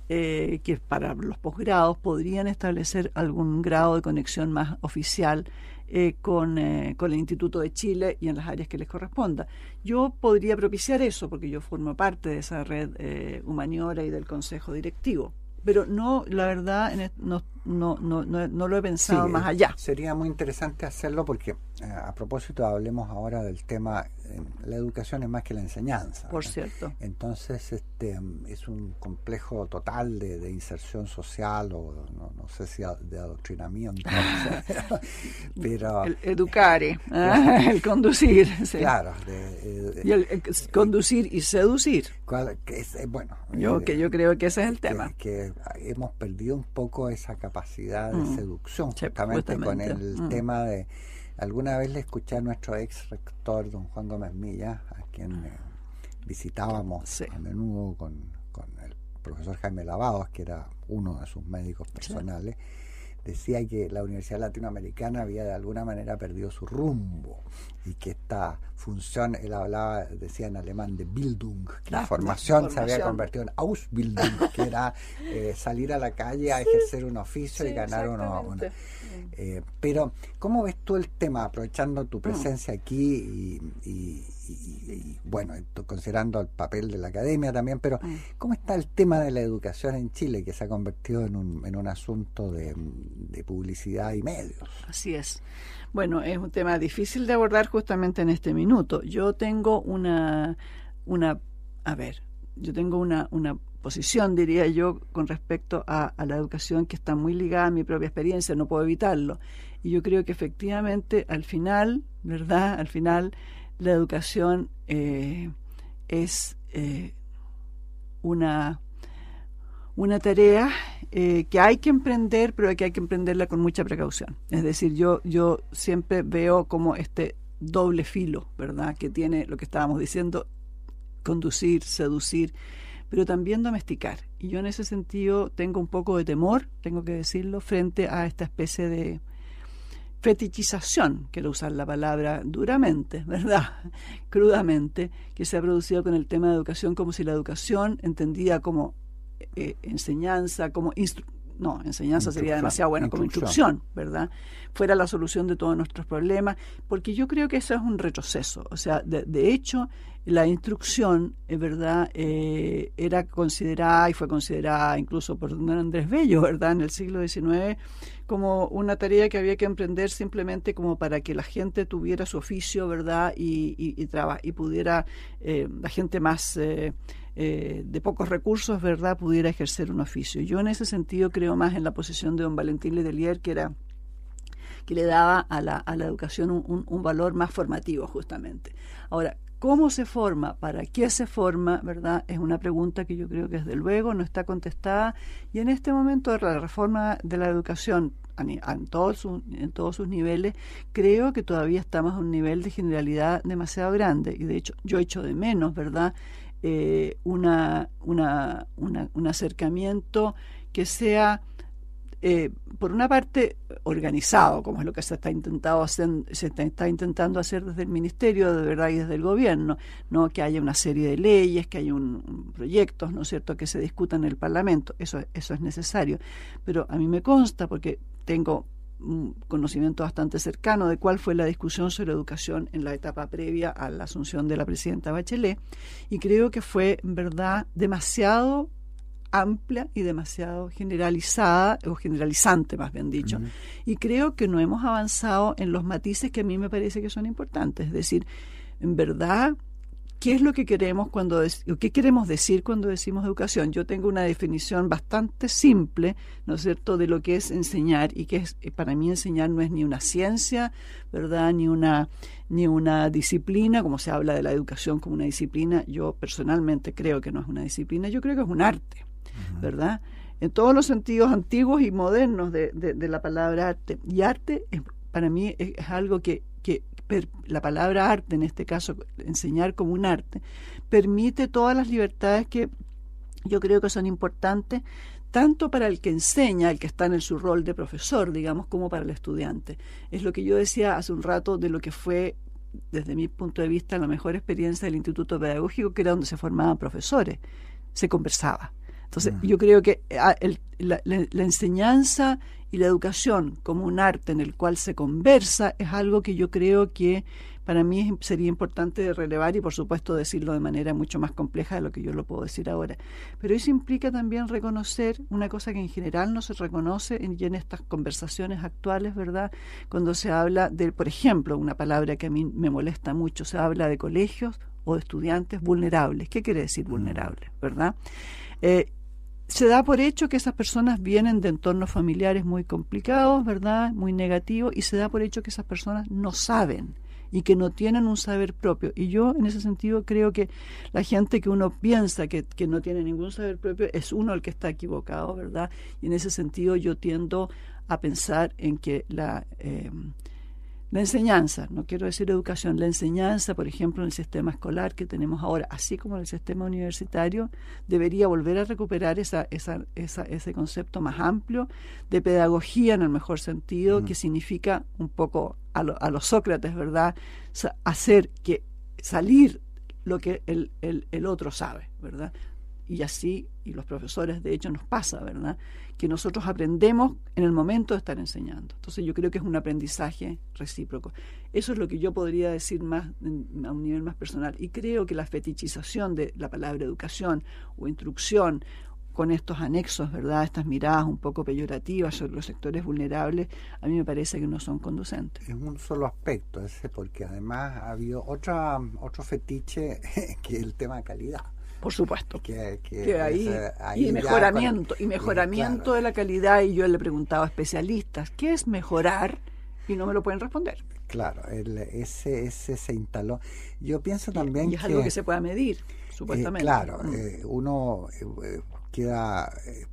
eh, que para los posgrados podrían establecer algún grado de conexión más oficial eh, con, eh, con el Instituto de Chile y en las áreas que les corresponda. Yo podría propiciar eso porque yo formo parte de esa red eh, humaniora y del consejo directivo. Pero no, la verdad, en el, no, no, no, no, no lo he pensado sí, más allá. Sería muy interesante hacerlo porque, eh, a propósito, hablemos ahora del tema, eh, la educación es más que la enseñanza. Por ¿no? cierto. Entonces, este es un complejo total de, de inserción social o no, no sé si de adoctrinamiento, no sé, pero... El educare, ¿eh? El conducir. Sí. Claro. De, eh, y el, el conducir y seducir. Cuál, que es, eh, bueno, yo, eh, que yo creo que ese es el que, tema. Que hemos perdido un poco esa capacidad de mm. seducción, sí, justamente, justamente con el mm. tema de... Alguna vez le escuché a nuestro ex rector, don Juan Gómez Milla, a quien eh, visitábamos sí. a menudo con, con el profesor Jaime Lavados, que era uno de sus médicos personales, sí. decía que la Universidad Latinoamericana había de alguna manera perdido su rumbo y que esta función, él hablaba, decía en alemán, de Bildung, que la, la formación, formación se había convertido en Ausbildung, que era eh, salir a la calle a ejercer un oficio sí, y ganar uno, uno. Eh, pero, ¿cómo ves tú el tema, aprovechando tu presencia aquí y, y, y, y bueno, considerando el papel de la academia también, pero ¿cómo está el tema de la educación en Chile, que se ha convertido en un, en un asunto de, de publicidad y medios? Así es. Bueno, es un tema difícil de abordar justamente en este minuto. Yo tengo una, una a ver, yo tengo una, una posición, diría yo, con respecto a, a la educación que está muy ligada a mi propia experiencia, no puedo evitarlo. Y yo creo que efectivamente al final, ¿verdad? Al final la educación eh, es eh, una... una tarea eh, que hay que emprender, pero que hay que emprenderla con mucha precaución. Es decir, yo, yo siempre veo como este doble filo, ¿verdad?, que tiene lo que estábamos diciendo, conducir, seducir, pero también domesticar. Y yo en ese sentido tengo un poco de temor, tengo que decirlo, frente a esta especie de fetichización, quiero usar la palabra duramente, ¿verdad?, crudamente, que se ha producido con el tema de educación, como si la educación, entendida como Eh, enseñanza, como instru no, enseñanza sería demasiado bueno, como instrucción, ¿verdad?, fuera la solución de todos nuestros problemas, porque yo creo que eso es un retroceso. O sea, de, de hecho, la instrucción, es verdad, eh, era considerada y fue considerada incluso por don Andrés Bello, ¿verdad?, en el siglo diecinueve, como una tarea que había que emprender simplemente como para que la gente tuviera su oficio, ¿verdad?, y, y, y, y pudiera, eh, la gente más... Eh, Eh, de pocos recursos, ¿verdad?, pudiera ejercer un oficio. Yo en ese sentido creo más en la posición de don Valentín Letelier, que era que le daba a la, a la educación un, un, un valor más formativo, justamente. Ahora, ¿cómo se forma? ¿Para qué se forma? ¿Verdad? Es una pregunta que yo creo que desde luego no está contestada, y en este momento de la reforma de la educación en todos, sus, en todos sus niveles, creo que todavía estamos a un nivel de generalidad demasiado grande, y de hecho yo echo de menos, ¿verdad?, Eh, una, una, una, un acercamiento que sea, eh, por una parte, organizado, como es lo que se está intentando hacer, se está, está intentando hacer desde el Ministerio, de verdad, y desde el Gobierno, no que haya una serie de leyes, que haya un, un proyectos, ¿no es cierto?, que se discutan en el Parlamento. Eso, eso es necesario. Pero a mí me consta, porque tengo un conocimiento bastante cercano de cuál fue la discusión sobre educación en la etapa previa a la asunción de la presidenta Bachelet, y creo que fue, en verdad, demasiado amplia y demasiado generalizada, o generalizante más bien dicho, uh-huh. y creo que no hemos avanzado en los matices que a mí me parece que son importantes. Es decir, en verdad, ¿qué es lo que queremos cuando qué queremos decir cuando decimos educación? Yo tengo una definición bastante simple, ¿no es cierto?, de lo que es enseñar, y que es, para mí enseñar no es ni una ciencia, ¿verdad?, ni una ni una disciplina, como se habla de la educación como una disciplina. Yo personalmente creo que no es una disciplina, yo creo que es un arte, uh-huh. ¿verdad?, en todos los sentidos antiguos y modernos de, de, de la palabra arte. Y arte es, para mí es, es algo que, que la palabra arte, en este caso enseñar como un arte, permite todas las libertades que yo creo que son importantes, tanto para el que enseña, el que está en su rol de profesor, digamos, como para el estudiante. Es lo que yo decía hace un rato de lo que fue, desde mi punto de vista, la mejor experiencia del Instituto Pedagógico, que era donde se formaban profesores, se conversaba. Entonces, Mm. yo creo que ah, el, la, la, la enseñanza y la educación como un arte en el cual se conversa es algo que yo creo que para mí sería importante relevar y por supuesto decirlo de manera mucho más compleja de lo que yo lo puedo decir ahora. Pero eso implica también reconocer una cosa que en general no se reconoce en, y en estas conversaciones actuales, ¿verdad? Cuando se habla de, por ejemplo, una palabra que a mí me molesta mucho, se habla de colegios o de estudiantes vulnerables. ¿Qué quiere decir vulnerables, verdad? Eh, Se da por hecho que esas personas vienen de entornos familiares muy complicados, ¿verdad? Muy negativos, y se da por hecho que esas personas no saben y que no tienen un saber propio. Y yo, en ese sentido, creo que la gente que uno piensa que, que no tiene ningún saber propio es uno el que está equivocado, ¿verdad? Y en ese sentido yo tiendo a pensar en que la... Eh, La enseñanza, no quiero decir educación, la enseñanza, por ejemplo, en el sistema escolar que tenemos ahora, así como en el sistema universitario, debería volver a recuperar esa, esa, esa, ese concepto más amplio de pedagogía en el mejor sentido, mm. que significa un poco a, lo, a los Sócrates, ¿verdad? Hacer que salir lo que el, el, el otro sabe, ¿verdad? Y así, y los profesores de hecho nos pasa, ¿verdad?, que nosotros aprendemos en el momento de estar enseñando. Entonces yo creo que es un aprendizaje recíproco. Eso es lo que yo podría decir más a un nivel más personal. Y creo que la fetichización de la palabra educación o instrucción con estos anexos, ¿verdad?, estas miradas un poco peyorativas sobre los sectores vulnerables, a mí me parece que no son conducentes. Es un solo aspecto ese, porque además ha habido otra, otro fetiche que es el tema de calidad. Por supuesto. Que, que, que ahí, es, ahí y mejoramiento, con, y mejoramiento claro. de la calidad, y yo le preguntaba a especialistas, ¿qué es mejorar? Y no me lo pueden responder. Claro, el, ese, ese se instaló. Yo pienso también y es que... algo que se pueda medir, supuestamente. Eh, claro, mm. eh, uno eh, queda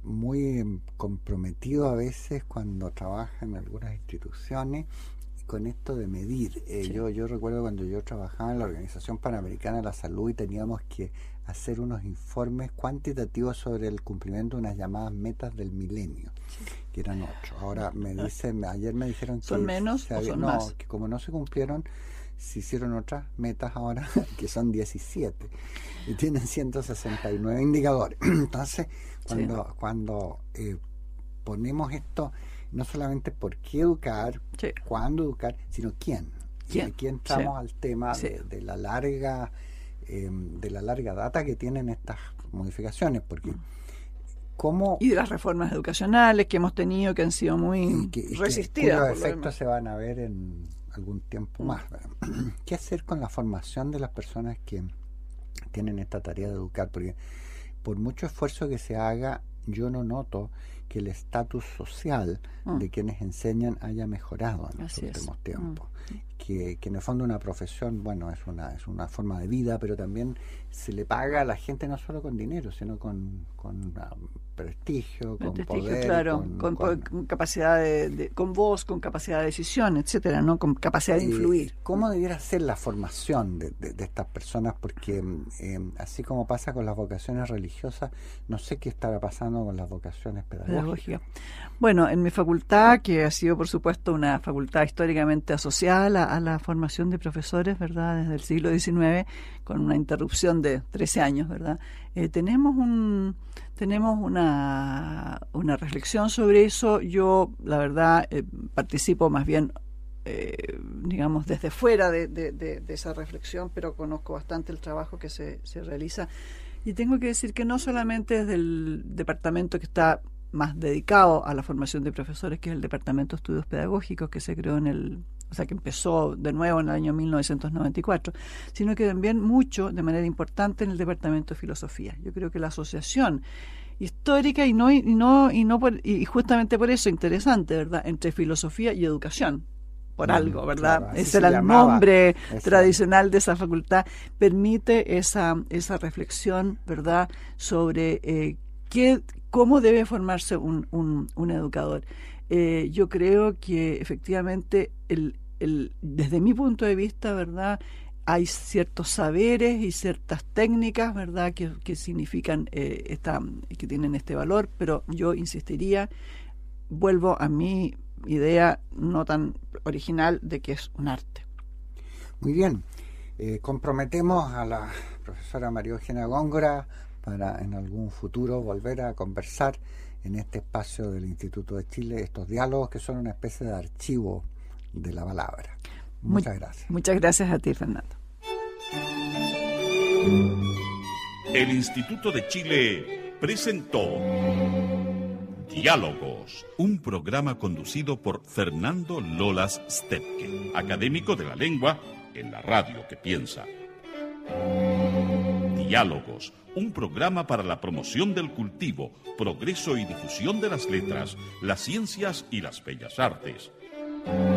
muy comprometido a veces cuando trabaja en algunas instituciones con esto de medir. Eh, sí. yo, yo recuerdo cuando yo trabajaba en la Organización Panamericana de la Salud y teníamos que hacer unos informes cuantitativos sobre el cumplimiento de unas llamadas metas del milenio, sí. que eran ocho. Ahora me dicen, ayer me dijeron que... ¿Son menos había, o son no, más? Que como no se cumplieron, se hicieron otras metas ahora, que son diecisiete, y tienen ciento sesenta y nueve indicadores. Entonces, cuando, sí. cuando eh, ponemos esto, no solamente por qué educar, sí. cuándo educar, sino quién. ¿Quién? Y aquí entramos sí. al tema sí. de, de la larga eh, de la larga data que tienen estas modificaciones, porque mm. cómo... Y de las reformas educacionales que hemos tenido, que han sido muy que, resistidas. Cuyos efectos se van a ver en algún tiempo mm. más. ¿Qué hacer con la formación de las personas que tienen esta tarea de educar? Porque por mucho esfuerzo que se haga, yo no noto que el estatus social mm. de quienes enseñan haya mejorado en los últimos tiempos. Mm. Que, que en el fondo una profesión, bueno, es una es una forma de vida, pero también se le paga a la gente no solo con dinero, sino con, con um, prestigio, con prestigio, poder, claro, con, con, con, con capacidad de, de, con voz, con capacidad de decisión, etcétera, ¿no? Con capacidad de influir. Eh, ¿Cómo debiera ser la formación de, de, de estas personas? Porque eh, así como pasa con las vocaciones religiosas, no sé qué estará pasando con las vocaciones pedagógicas. Bueno, en mi facultad, que ha sido por supuesto una facultad históricamente asociada a la, a la formación de profesores, ¿verdad?, desde el siglo diecinueve, con una interrupción de trece años, ¿verdad?, eh, tenemos un tenemos una, una reflexión sobre eso. Yo, la verdad, eh, participo más bien, eh, digamos, desde fuera de, de, de, de esa reflexión, pero conozco bastante el trabajo que se, se realiza. Y tengo que decir que no solamente desde el departamento que está más dedicado a la formación de profesores, que es el Departamento de Estudios Pedagógicos, que se creó en el, o sea, que empezó de nuevo en el año mil novecientos noventa y cuatro, sino que también mucho, de manera importante, en el Departamento de Filosofía. Yo creo que la asociación histórica y no y no y no por, y justamente por eso interesante, ¿verdad?, entre filosofía y educación. Por algo, ¿verdad? Claro, ese era el llamaba, nombre ese. tradicional de esa facultad. Permite esa esa reflexión, ¿verdad?, sobre eh, qué, cómo debe formarse un, un, un educador. Eh, yo creo que efectivamente, el, el, desde mi punto de vista, ¿verdad?, hay ciertos saberes y ciertas técnicas, ¿verdad?, que, que significan, eh, esta, que tienen este valor, pero yo insistiría, vuelvo a mi idea no tan original de que es un arte. Muy bien. Eh, comprometemos a la profesora María Eugenia Góngora para en algún futuro volver a conversar en este espacio del Instituto de Chile, estos diálogos que son una especie de archivo de la palabra. Muchas Mu- gracias. Muchas gracias a ti, Fernando. El Instituto de Chile presentó Diálogos, un programa conducido por Fernando Lolas Stepke, académico de la lengua en la radio que piensa. Diálogos, un programa para la promoción del cultivo, progreso y difusión de las letras, las ciencias y las bellas artes.